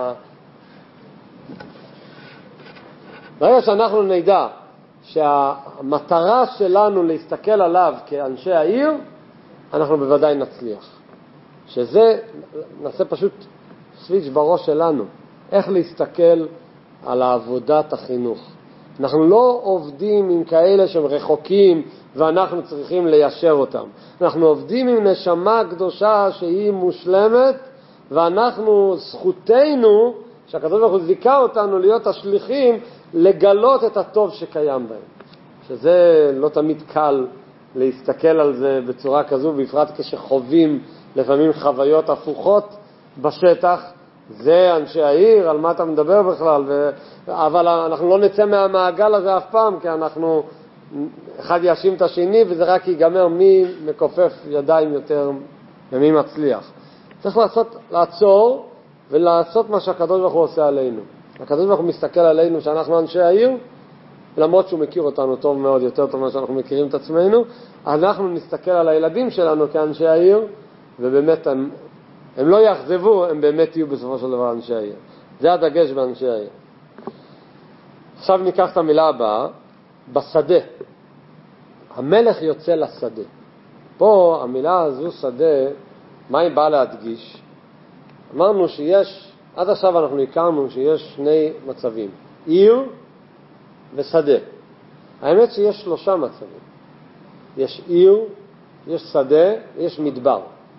A: ברגע שאנחנו נדע שהמטרה שלנו להסתכל עליו כאנשי העיר, אנחנו בוודאי נצליח. שזה, נעשה פשוט סוויץ' בראש שלנו. איך להסתכל על עבודת החינוך. אנחנו לא עובדים עם כאלה שהם רחוקים ואנחנו צריכים ליישר אותם. אנחנו עובדים עם נשמה קדושה שהיא מושלמת, ואנחנו, זכותנו, שהקדוש ברוך הוא זיכה אותנו להיות השליחים, לגלות את הטוב שקיים בהם. שזה לא תמיד קל להסתכל על זה בצורה כזו, בפרט כשחווים לפעמים חוויות הפוכות בשטח. זה אנשי העיר, על מה אתה מדבר בכלל? ו... אבל אנחנו לא נצא מהמעגל הזה אף פעם, כי אנחנו, אחד יאשים את השני, וזה רק ייגמר מי מקופף ידיים יותר ומי מצליח. צריך לעשות, לעצור ולעשות מה שהקדוש ברוך הוא עושה עלינו. הקדוש ברוך הוא מסתכל עלינו שאנחנו אנשי העיר, למרות שהוא מכיר אותנו טוב מאוד, יותר טוב מה שאנחנו מכירים את עצמנו, אנחנו נסתכל על הילדים שלנו כאנשי העיר, ובאמת הם, הם לא יאכזבו, הם באמת יהיו בסופו של דבר אנשי העיר. זה הדגש באנשי העיר. עכשיו ניקח את המילה הבאה, בשדה. המלך יוצא לשדה. פה המילה הזו שדה, מה היא באה להדגיש? אמרנו שיש, עד עכשיו אנחנו הכרנו שיש שני מצבים, עיר ושדה. האמת שיש שלושה מצבים. יש עיר, יש שדה, יש מדבר.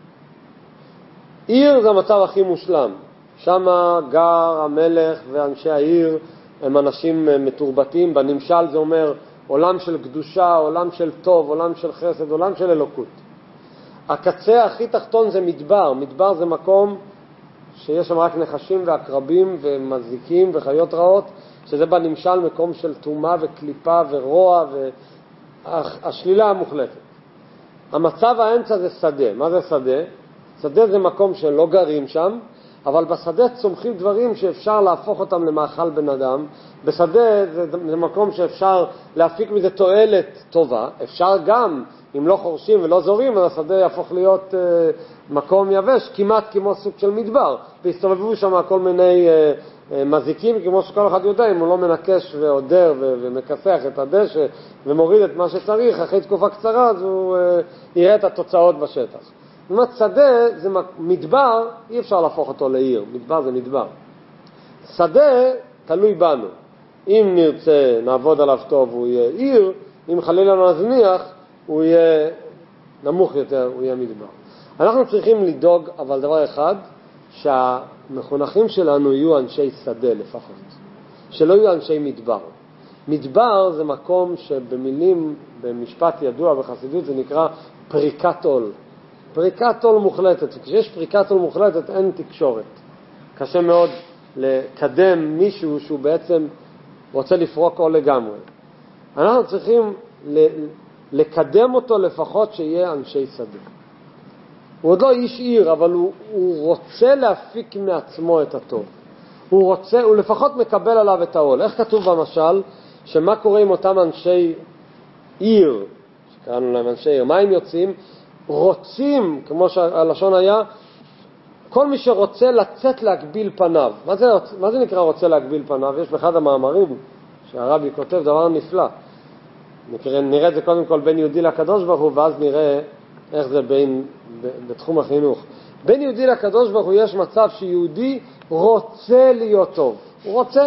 A: עיר זה המצב הכי מושלם. שם גר המלך ואנשי העיר הם אנשים מתורבתים. בנמשל זה אומר עולם של קדושה, עולם של טוב, עולם של חסד, עולם של אלוקות. הקצה הכי תחתון זה מדבר. מדבר זה מקום שיש שם רק נחשים ועקרבים ומזיקים וחיות רעות, שזה בנמשל מקום של תומה וקליפה ורוע והשלילה המוחלטת. המצב האמצע זה שדה. מה זה שדה? שדה זה מקום שלא גרים שם, אבל בשדה צומחים דברים שאפשר להפוך אותם למאכל בן אדם. בשדה זה, זה מקום שאפשר להפיק מזה תועלת טובה. אפשר גם, אם לא חורשים ולא זורים, אז השדה יהפוך להיות אה, מקום יבש, כמעט כמו סוג של מדבר. והסתובבו שם כל מיני אה, אה, מזיקים, כמו שכל אחד יודע, אם הוא לא מנקש ועודר ו- ומכסח את הדשא ומוריד את מה שצריך, אחרי תקופה קצרה, אז הוא אה, יראה את התוצאות בשטח. זאת אומרת, שדה זה מדבר, אי אפשר להפוך אותו לעיר. מדבר זה מדבר. שדה תלוי בנו. אם נרצה, נעבוד עליו טוב, הוא יהיה עיר. אם חלילה נזניח, הוא יהיה נמוך יותר, הוא יהיה מדבר. אנחנו צריכים לדאוג, אבל דבר אחד, שהמחונכים שלנו יהיו אנשי שדה לפחות, שלא יהיו אנשי מדבר. מדבר זה מקום שבמילים, במשפט ידוע בחסידות, זה נקרא פריקת עול. פריקת עול מוחלטת. כשיש פריקת עול מוחלטת אין תקשורת. קשה מאוד לקדם מישהו שהוא בעצם רוצה לפרוק עול לגמרי. אנחנו צריכים לקדם אותו לפחות שיהיה אנשי שדה. הוא עוד לא איש עיר, אבל הוא, הוא רוצה להפיק מעצמו את הטוב. הוא רוצה, הוא לפחות מקבל עליו את העול. איך כתוב במשל, שמה קורה עם אותם אנשי עיר, שקראנו להם אנשי עיר, מה הם יוצאים? רוצים, כמו שהלשון היה, כל מי שרוצה לצאת להגביל פניו. מה זה, מה זה נקרא רוצה להגביל פניו? יש באחד המאמרים שהרבי כותב דבר נפלא. נראה, נראה את זה קודם כל בין יהודי לקדוש ברוך הוא, ואז נראה איך זה בין, בתחום החינוך. בין יהודי לקדוש ברוך הוא יש מצב שיהודי רוצה להיות טוב. הוא רוצה.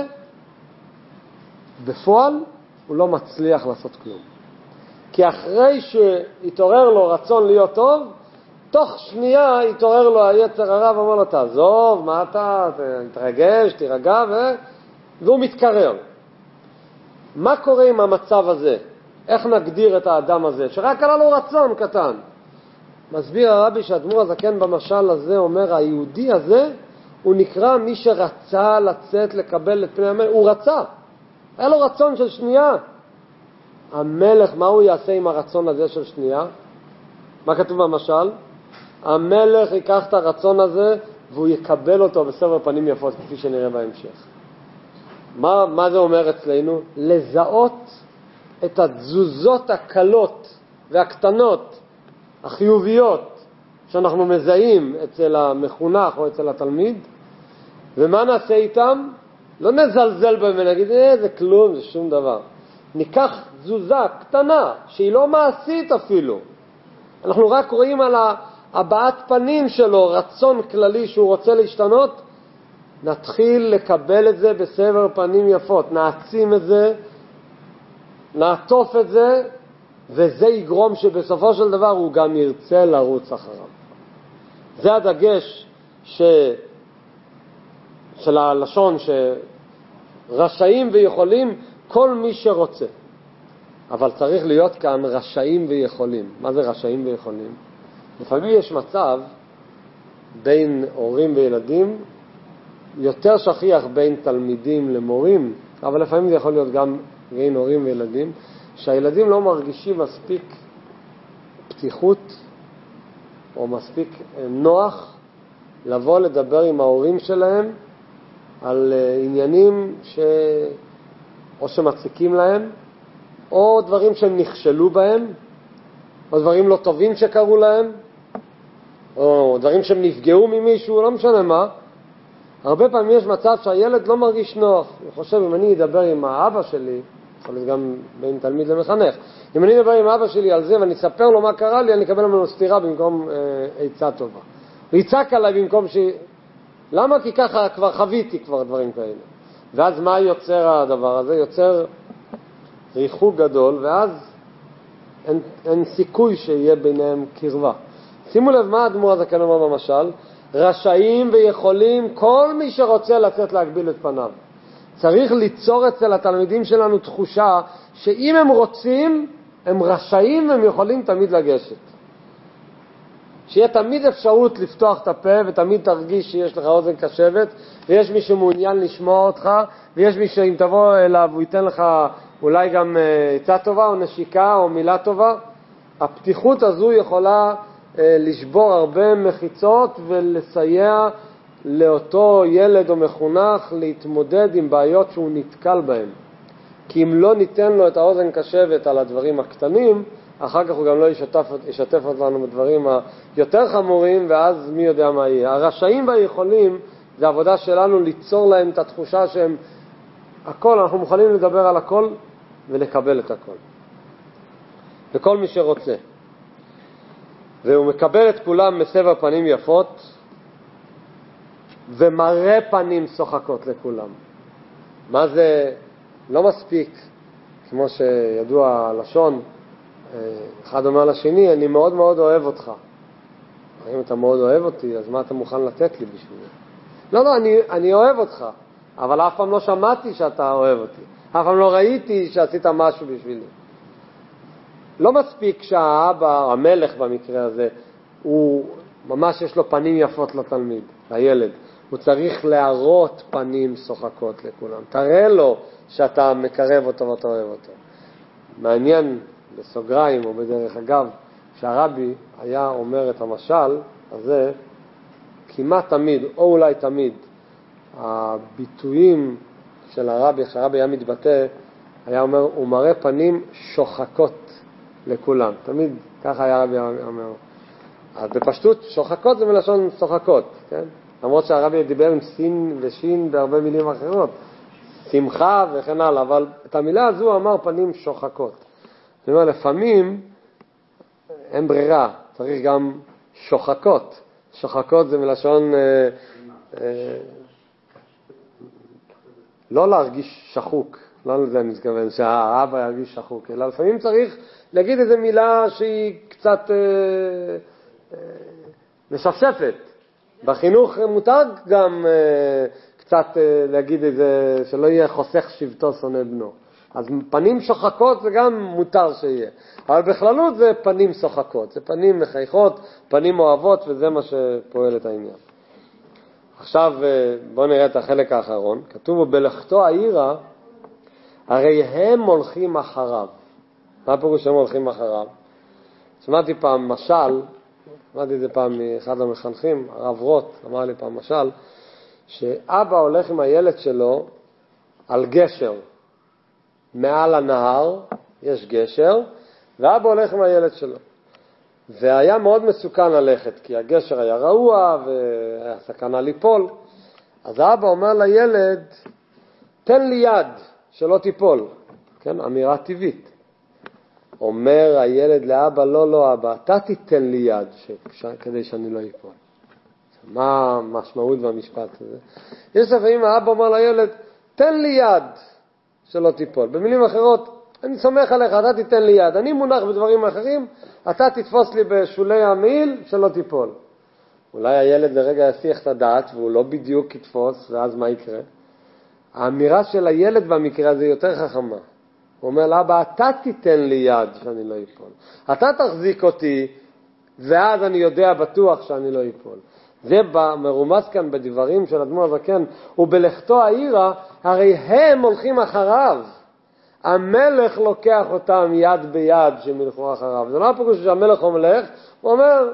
A: בפועל הוא לא מצליח לעשות כלום. כי אחרי שהתעורר לו רצון להיות טוב, תוך שנייה התעורר לו היצר הרע ואומר לו, תעזוב, מה אתה, תתרגש, תירגע, ו... והוא מתקרר. מה קורה עם המצב הזה? איך נגדיר את האדם הזה? שרק עלה לו רצון קטן. מסביר הרבי שהאדמו"ר הזקן במשל הזה אומר, היהודי הזה הוא נקרא מי שרצה לצאת לקבל את פני המלך. הוא רצה. היה לו רצון של שנייה. המלך, מה הוא יעשה עם הרצון הזה של שנייה? מה כתוב במשל? המלך ייקח את הרצון הזה והוא יקבל אותו בסבר פנים יפות, כפי שנראה בהמשך. מה, מה זה אומר אצלנו? לזהות את התזוזות הקלות והקטנות, החיוביות, שאנחנו מזהים אצל המחונך או אצל התלמיד, ומה נעשה איתם? לא נזלזל בהם ונגיד, אה, זה כלום, זה שום דבר. ניקח תזוזה קטנה, שהיא לא מעשית אפילו. אנחנו רק רואים על הבעת פנים שלו, רצון כללי שהוא רוצה להשתנות, נתחיל לקבל את זה בסבר פנים יפות, נעצים את זה, נעטוף את זה, וזה יגרום שבסופו של דבר הוא גם ירצה לרוץ אחריו. זה הדגש ש... של הלשון שרשאים ויכולים כל מי שרוצה. אבל צריך להיות כאן רשאים ויכולים. מה זה רשאים ויכולים? לפעמים יש מצב בין הורים וילדים, יותר שכיח בין תלמידים למורים, אבל לפעמים זה יכול להיות גם בין הורים וילדים, שהילדים לא מרגישים מספיק פתיחות או מספיק נוח לבוא לדבר עם ההורים שלהם על עניינים ש... או שמציקים להם, או דברים שהם נכשלו בהם, או דברים לא טובים שקרו להם, או דברים שהם נפגעו ממישהו, לא משנה מה. הרבה פעמים יש מצב שהילד לא מרגיש נוח. הוא חושב, אם אני אדבר עם האבא שלי, יכול להיות גם בין תלמיד למחנך, אם אני אדבר עם האבא שלי על זה ואני אספר לו מה קרה לי, אני אקבל ממנו סתירה במקום אה, עצה טובה. הוא יצעק עליי במקום ש... למה? כי ככה כבר חוויתי כבר דברים כאלה. ואז מה יוצר הדבר הזה? יוצר ריחוק גדול, ואז אין, אין סיכוי שיהיה ביניהם קרבה. שימו לב מה האדמו"ר הזקן אומר במשל, רשאים ויכולים כל מי שרוצה לצאת להגביל את פניו. צריך ליצור אצל התלמידים שלנו תחושה שאם הם רוצים, הם רשאים והם יכולים תמיד לגשת. שיהיה תמיד אפשרות לפתוח את הפה, ותמיד תרגיש שיש לך אוזן קשבת, ויש מי שמעוניין לשמוע אותך, ויש מי שאם תבוא אליו הוא ייתן לך אולי גם עצה טובה או נשיקה או מילה טובה. הפתיחות הזו יכולה לשבור הרבה מחיצות ולסייע לאותו ילד או מחונך להתמודד עם בעיות שהוא נתקל בהן. כי אם לא ניתן לו את האוזן קשבת על הדברים הקטנים, אחר כך הוא גם לא ישתף, ישתף אותנו בדברים היותר חמורים, ואז מי יודע מה יהיה. הרשאים והיכולים, זה עבודה שלנו ליצור להם את התחושה שהם הכל, אנחנו מוכנים לדבר על הכל ולקבל את הכל. וכל מי שרוצה. והוא מקבל את כולם בסבר פנים יפות, ומראה פנים שוחקות לכולם. מה זה? לא מספיק, כמו שידוע הלשון, אחד אומר לשני, אני מאוד מאוד אוהב אותך. אם אתה מאוד אוהב אותי, אז מה אתה מוכן לתת לי בשביל זה? לא, לא, אני, אני אוהב אותך, אבל אף פעם לא שמעתי שאתה אוהב אותי. אף פעם לא ראיתי שעשית משהו בשבילי. לא מספיק שהאבא, המלך במקרה הזה, הוא ממש יש לו פנים יפות לתלמיד, לילד. הוא צריך להראות פנים שוחקות לכולם. תראה לו שאתה מקרב אותו ואתה אוהב אותו. מעניין, בסוגריים או בדרך אגב, שהרבי היה אומר את המשל הזה, כמעט תמיד, או אולי תמיד, הביטויים של הרבי, כשהרבי היה מתבטא, היה אומר, הוא מראה פנים שוחקות לכולם. תמיד ככה היה הרבי אומר. אז בפשטות, שוחקות זה מלשון שוחקות, כן? למרות שהרבי דיבר עם סין ושין בהרבה מילים אחרות, שמחה וכן הלאה, אבל את המילה הזו אמר פנים שוחקות. זאת אומרת, לפעמים אין ברירה, צריך גם שוחקות. שוחקות זה מלשון אה, אה, לא להרגיש שחוק, לא לזה אני מתכוון, שהאבא ירגיש שחוק, אלא לפעמים צריך להגיד איזו מילה שהיא קצת אה, אה, משפשפת. בחינוך מותר גם אה, קצת אה, להגיד איזה, שלא יהיה חוסך שבטו שונא בנו. אז פנים שוחקות זה גם מותר שיהיה. אבל בכללות זה פנים שוחקות, זה פנים מחייכות, פנים אוהבות, וזה מה שפועל את העניין. עכשיו בואו נראה את החלק האחרון. כתוב בו, בלכתו העירה, הרי הם הולכים אחריו. מה פירוש הם הולכים אחריו? שמעתי פעם משל, שמעתי את זה פעם מאחד המחנכים, הרב רוט, אמר לי פעם משל, שאבא הולך עם הילד שלו על גשר. מעל הנהר יש גשר, ואבא הולך עם הילד שלו. והיה מאוד מסוכן ללכת, כי הגשר היה רעוע והיה סכנה ליפול. אז האבא אומר לילד, תן לי יד שלא תיפול. כן, אמירה טבעית. אומר הילד לאבא, לא, לא אבא, אתה תיתן לי יד ש... כדי שאני לא ייפול. מה המשמעות במשפט הזה? יש לפעמים האבא אומר לילד, תן לי יד שלא תיפול. במילים אחרות, אני סומך עליך, אתה תיתן לי יד. אני מונח בדברים אחרים, אתה תתפוס לי בשולי המעיל שלא תיפול. אולי הילד לרגע יסיח את הדעת, והוא לא בדיוק יתפוס, ואז מה יקרה? האמירה של הילד במקרה הזה יותר חכמה. הוא אומר לאבא, אתה תיתן לי יד שאני לא ייפול. אתה תחזיק אותי, ואז אני יודע בטוח שאני לא ייפול. זה מרומז כאן בדברים של אדמו"ר הזקן, ובלכתו העירה, הרי הם הולכים אחריו. המלך לוקח אותם יד ביד שהם ילכו אחריו. זה לא הפירוש שהמלך הולך, הוא אומר,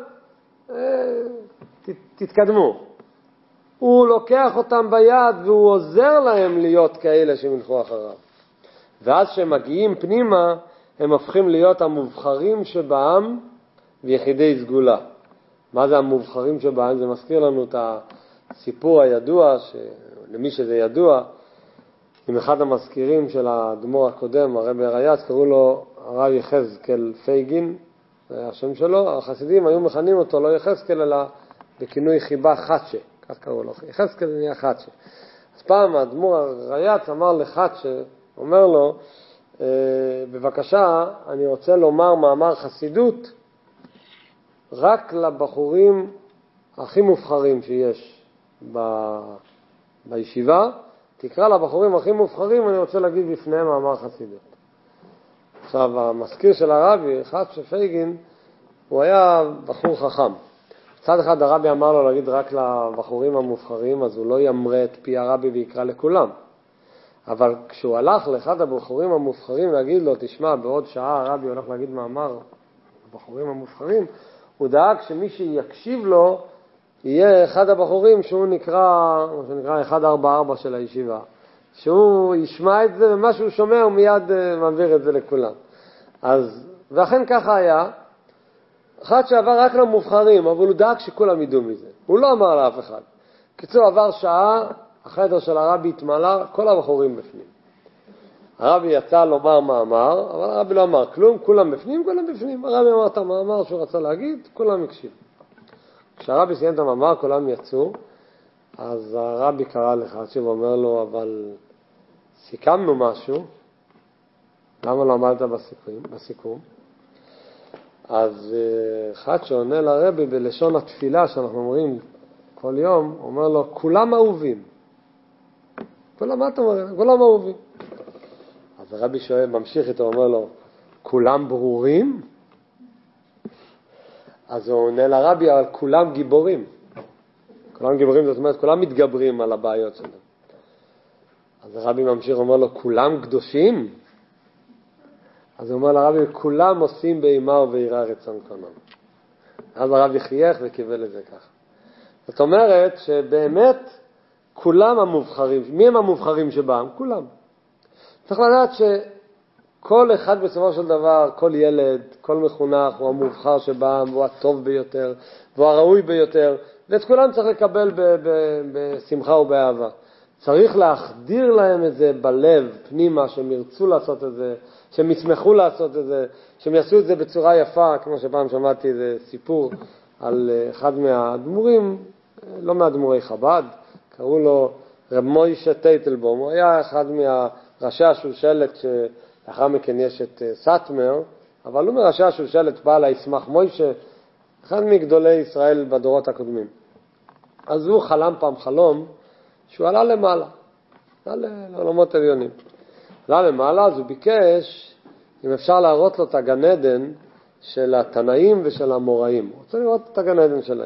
A: תתקדמו. הוא לוקח אותם ביד והוא עוזר להם להיות כאלה שהם ילכו אחריו. ואז כשהם מגיעים פנימה, הם הופכים להיות המובחרים שבעם ויחידי סגולה. מה זה המובחרים שבעם? זה מזכיר לנו את הסיפור הידוע, למי שזה ידוע, עם אחד המזכירים של האדמו"ר הקודם, הרבי הריי"צ, קראו לו הרב יחזקאל פייגין, זה השם שלו. החסידים היו מכנים אותו לא יחזקאל, אלא בכינוי חיבה חדשה, כך קראו לו, יחזקאל זה נהיה חדשה. אז פעם האדמו"ר הריי"צ אמר לחדשה, אומר לו, בבקשה, אני רוצה לומר מאמר חסידות רק לבחורים הכי מובחרים שיש ב... בישיבה, תקרא לבחורים הכי מובחרים, אני רוצה להגיד בפניהם מאמר חסידות. עכשיו, המזכיר של הרבי, חדשה פייגין, הוא היה בחור חכם. מצד אחד הרבי אמר לו להגיד רק לבחורים המובחרים, אז הוא לא ימרה את פי הרבי ויקרא לכולם. אבל כשהוא הלך לאחד הבחורים המובחרים להגיד לו, תשמע, בעוד שעה הרבי הולך להגיד מאמר הבחורים המובחרים, הוא דאג שמי שיקשיב לו יהיה אחד הבחורים שהוא נקרא, מה שנקרא, אחד ארבע ארבע של הישיבה. שהוא ישמע את זה, ומה שהוא שומע הוא מיד מעביר את זה לכולם. אז, ואכן ככה היה, אחד שעבר רק למובחרים, אבל הוא דאג שכולם ידעו מזה. הוא לא אמר לאף אחד. קיצור, עבר שעה, החדר של הרבי התמלא, כל הבחורים בפנים. הרבי יצא לומר מאמר, אבל הרבי לא אמר כלום, כולם בפנים, כולם בפנים. הרבי אמר את המאמר שהוא רצה להגיד, כולם הקשיבו. כשהרבי סיים את המאמר, כולם יצאו, אז הרבי קרא לך, שוב אומר לו, אבל סיכמנו משהו, למה לא עמדת בסיכום? בסיכום? אז אחד שעונה לרבי בלשון התפילה שאנחנו אומרים כל יום, אומר לו, כולם אהובים. כולם, מה אתה אומר? כולם אהובים. אז הרבי שואל, ממשיך איתו, אומר לו, כולם ברורים? אז הוא עונה לרבי, אבל כולם גיבורים. כולם גיבורים, זאת אומרת, כולם מתגברים על הבעיות שלהם. אז הרבי ממשיך, אומר לו, כולם קדושים? אז הוא אומר לרבי, כולם עושים באימה וביראה רצון קונם. אז הרבי חייך וקיבל את זה ככה. זאת אומרת שבאמת כולם המובחרים, מי הם המובחרים שבהם? כולם. צריך לדעת שכל אחד בסופו של דבר, כל ילד, כל מחונך הוא המובחר שבהם, הוא הטוב ביותר, והוא הראוי ביותר, ואת כולם צריך לקבל ב- ב- בשמחה ובאהבה. צריך להחדיר להם את זה בלב, פנימה, שהם ירצו לעשות את זה, שהם ישמחו לעשות את זה, שהם יעשו את זה בצורה יפה, כמו שפעם שמעתי איזה סיפור על אחד מהאדמו"רים, לא מהאדמו"רי חב"ד, קראו לו רב מוישה טייטלבום, הוא היה אחד מהראשי השושלת, שלאחר מכן יש את סאטמר, אבל הוא מראשי השושלת בעל הישמח מוישה, אחד מגדולי ישראל בדורות הקודמים. אז הוא חלם פעם חלום, שהוא עלה למעלה, עלה לעולמות עליונים. עלה למעלה, אז הוא ביקש, אם אפשר להראות לו את הגן עדן של התנאים ושל המוראים. הוא רוצה לראות את הגן עדן שלהם.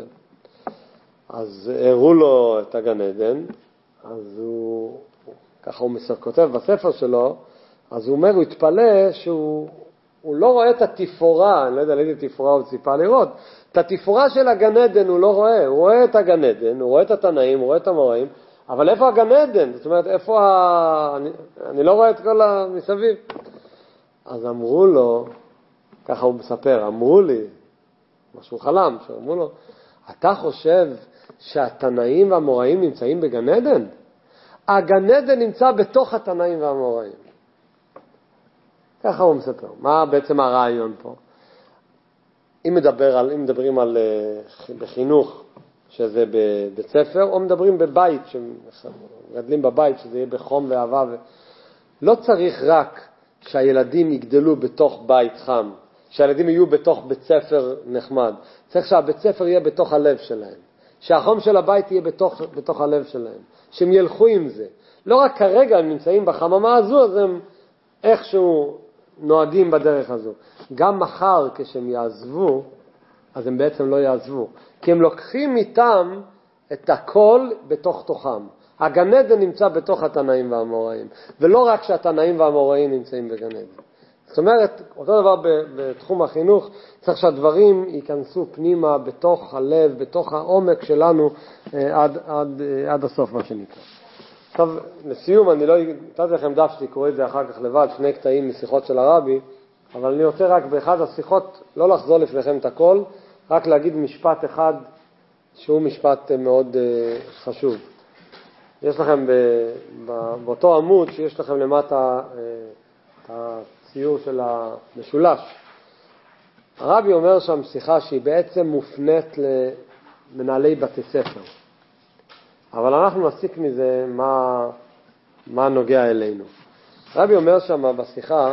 A: אז הראו לו את הגן עדן, אז הוא, ככה הוא כותב בספר שלו, אז הוא אומר, הוא התפלא שהוא הוא לא רואה את התפאורה, אני לא יודע לאיזה תפאורה הוא ציפה לראות, את התפאורה של הגן עדן הוא לא רואה, הוא רואה את הגן עדן, הוא רואה את התנאים, הוא רואה את המוראים, אבל איפה הגן עדן? זאת אומרת, איפה ה... אני, אני לא רואה את כל המסביב. אז אמרו לו, ככה הוא מספר, אמרו לי, משהו חלם, שאמרו לו, אתה חושב שהתנאים והמוראים נמצאים בגן עדן? הגן עדן נמצא בתוך התנאים והמוראים. ככה הוא מספר. מה בעצם הרעיון פה? אם, מדבר על, אם מדברים על בחינוך, שזה בבית ספר, או מדברים בבית, שמגדלים בבית, שזה יהיה בחום ואהבה, ו... לא צריך רק שהילדים יגדלו בתוך בית חם, שהילדים יהיו בתוך בית ספר נחמד. צריך שהבית ספר יהיה בתוך הלב שלהם. שהחום של הבית יהיה בתוך, בתוך הלב שלהם. שהם ילכו עם זה. לא רק כרגע הם נמצאים בחממה הזו, אז הם איכשהו נוהגים בדרך הזו. גם מחר כשהם יעזבו, אז הם בעצם לא יעזבו. כי הם לוקחים איתם את הכל בתוך תוכם. הגן עדן נמצא בתוך התנאים והאמוראים. ולא רק שהתנאים והאמוראים נמצאים בגן עדן. זאת אומרת, אותו דבר בתחום החינוך, צריך שהדברים ייכנסו פנימה בתוך הלב, בתוך העומק שלנו עד, עד, עד הסוף, מה שנקרא. עכשיו, לסיום, אני לא נתתי לכם דף שתקראו את זה אחר כך לבד, שני קטעים משיחות של הרבי, אבל אני רוצה רק באחד השיחות לא לחזור לפניכם את הכל, רק להגיד משפט אחד שהוא משפט מאוד uh, חשוב. יש לכם ב, ב, באותו עמוד שיש לכם למטה uh, את הציור של המשולש. הרבי אומר שם שיחה שהיא בעצם מופנית למנהלי בתי ספר. אבל אנחנו נסיק מזה מה, מה נוגע אלינו. הרבי אומר שם בשיחה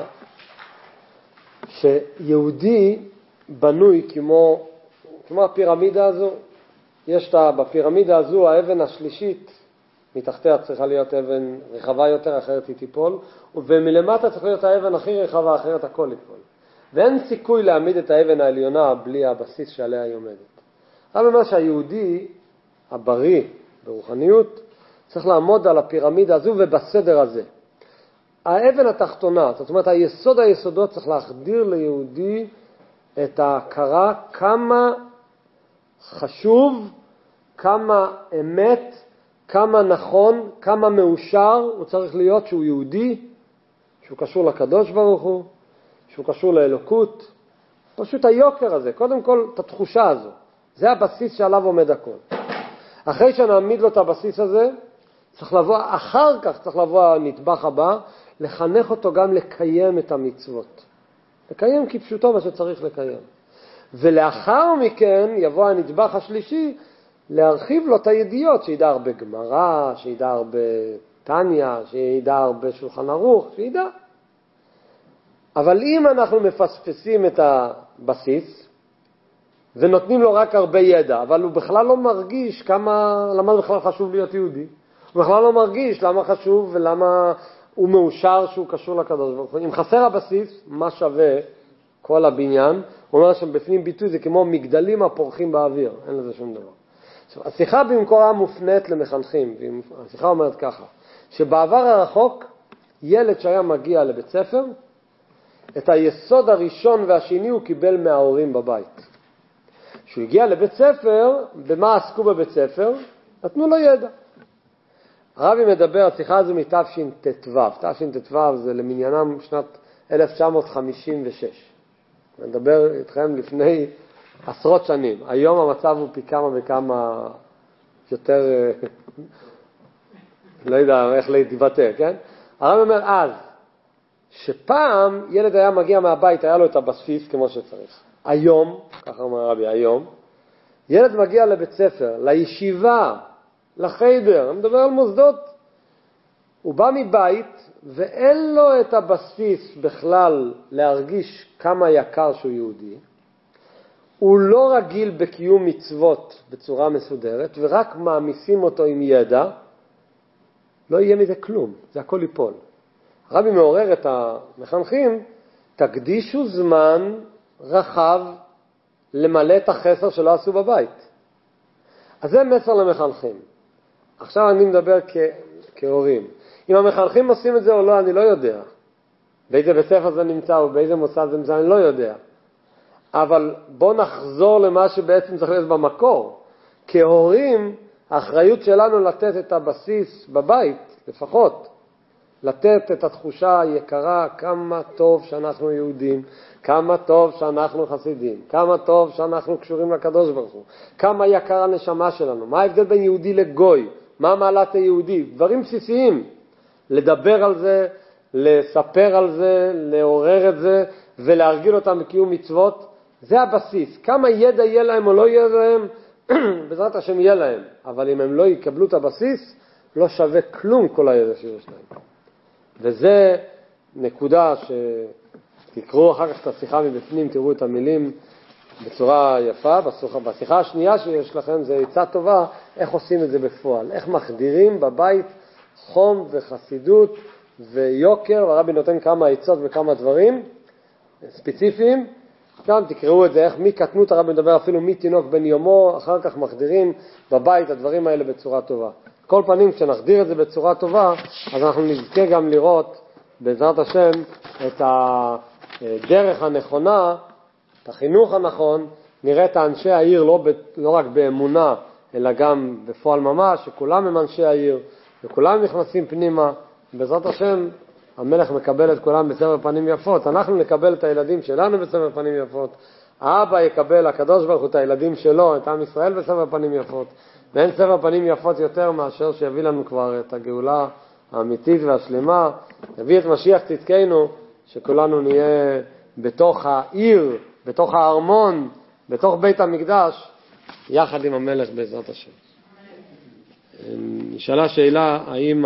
A: שיהודי בנוי כמו, כמו הפירמידה הזו. יש בפירמידה הזו האבן השלישית, מתחתיה צריכה להיות אבן רחבה יותר, אחרת היא תיפול, ומלמטה צריך להיות האבן הכי רחבה, אחרת הכל ייפול. ואין סיכוי להעמיד את האבן העליונה בלי הבסיס שעליה היא עומדת. הרבי אומר שהיהודי הבריא ברוחניות צריך לעמוד על הפירמידה הזו ובסדר הזה. האבן התחתונה, זאת אומרת היסוד היסודות צריך להחדיר ליהודי את ההכרה כמה חשוב, כמה אמת, כמה נכון, כמה מאושר הוא צריך להיות שהוא יהודי, שהוא קשור לקדוש ברוך הוא, שהוא קשור לאלוקות. פשוט היוקר הזה, קודם כל את התחושה הזו. זה הבסיס שעליו עומד הכל. אחרי שנעמיד לו את הבסיס הזה, צריך לבוא, אחר כך צריך לבוא הנטבח הבא, לחנך אותו גם לקיים את המצוות. לקיים כפשוטו מה שצריך לקיים. ולאחר מכן יבוא הנטבח השלישי, להרחיב לו את הידיעות, שידע הרבה גמרא, שידע הרבה תניה, שידע הרבה שולחן ערוך, שידע. אבל אם אנחנו מפספסים את בסיס, ונותנים לו רק הרבה ידע, אבל הוא בכלל לא מרגיש כמה, למה בכלל חשוב להיות יהודי. הוא בכלל לא מרגיש למה חשוב ולמה הוא מאושר שהוא קשור לקדוש ברוך הוא. אם חסר הבסיס, מה שווה כל הבניין? הוא אומר שבפנים ביטוי זה כמו מגדלים הפורחים באוויר, אין לזה שום דבר. עכשיו, השיחה במקורה מופנית למחנכים, השיחה אומרת ככה, שבעבר הרחוק, ילד שהיה מגיע לבית ספר, את היסוד הראשון והשני הוא קיבל מההורים בבית. כשהוא הגיע לבית ספר, במה עסקו בבית ספר? נתנו לו ידע. הרבי מדבר, השיחה הזו מתש"ט"ו, תש"ט"ו זה למניינם שנת אלף תשע מאות חמישים ושש. אני מדבר איתכם לפני עשרות שנים. היום המצב הוא פי כמה וכמה יותר, לא יודע איך להתבטא, כן? הרבי אומר אז, שפעם ילד היה מגיע מהבית, היה לו את הבסיס כמו שצריך. היום, ככה אומר הרבי, היום, ילד מגיע לבית ספר, לישיבה, לחיידר, אני מדבר על מוסדות, הוא בא מבית ואין לו את הבסיס בכלל להרגיש כמה יקר שהוא יהודי, הוא לא רגיל בקיום מצוות בצורה מסודרת, ורק מעמיסים אותו עם ידע, לא יהיה מזה כלום, זה הכל ייפול. הרבי מעורר את המחנכים, תקדישו זמן רחב למלא את החסר שלא עשו בבית. אז זה מסר למחנכים. עכשיו אני מדבר כ- כהורים. אם המחנכים עושים את זה או לא, אני לא יודע. באיזה בית ספר זה נמצא או באיזה מוסד זה נמצא, אני לא יודע. אבל בוא נחזור למה שבעצם צריך להיות במקור. כהורים, האחריות שלנו לתת את הבסיס בבית, לפחות. לתת את התחושה היקרה, כמה טוב שאנחנו יהודים, כמה טוב שאנחנו חסידים, כמה טוב שאנחנו קשורים לקדוש ברוך הוא, כמה יקר הנשמה שלנו, מה ההבדל בין יהודי לגוי, מה מעלת היהודי, דברים בסיסיים, לדבר על זה, לספר על זה, לעורר את זה ולהרגיל אותם בקיום מצוות, זה הבסיס. כמה ידע יהיה להם או לא יהיה להם, בעזרת השם יהיה להם, אבל אם הם לא יקבלו את הבסיס, לא שווה כלום כל הידע שיש להם. וזה נקודה שתקראו אחר כך את השיחה מבפנים, תראו את המילים בצורה יפה. בשיחה השנייה שיש לכם זה עצה טובה איך עושים את זה בפועל, איך מחדירים בבית חום וחסידות ויוקר, והרבי נותן כמה עצות וכמה דברים ספציפיים. גם תקראו את זה, איך מקטנות הרבי מדבר אפילו מתינוק בן יומו, אחר כך מחדירים בבית הדברים האלה בצורה טובה. כל פנים, כשנחדיר את זה בצורה טובה, אז אנחנו נזכה גם לראות, בעזרת השם, את הדרך הנכונה, את החינוך הנכון, נראה את אנשי העיר לא, ב, לא רק באמונה, אלא גם בפועל ממש, שכולם הם אנשי העיר, וכולם נכנסים פנימה. בעזרת השם, המלך מקבל את כולם בסבר פנים יפות. אנחנו נקבל את הילדים שלנו בסבר פנים יפות. האבא יקבל, הקדוש ברוך הוא, את הילדים שלו, את עם ישראל בסבר פנים יפות. ואין סבר פנים יפות יותר מאשר שיביא לנו כבר את הגאולה האמיתית והשלמה. יביא את משיח צדקנו, שכולנו נהיה בתוך העיר, בתוך הארמון, בתוך בית המקדש, יחד עם המלך בעזרת השם. נשאלה שאלה, האם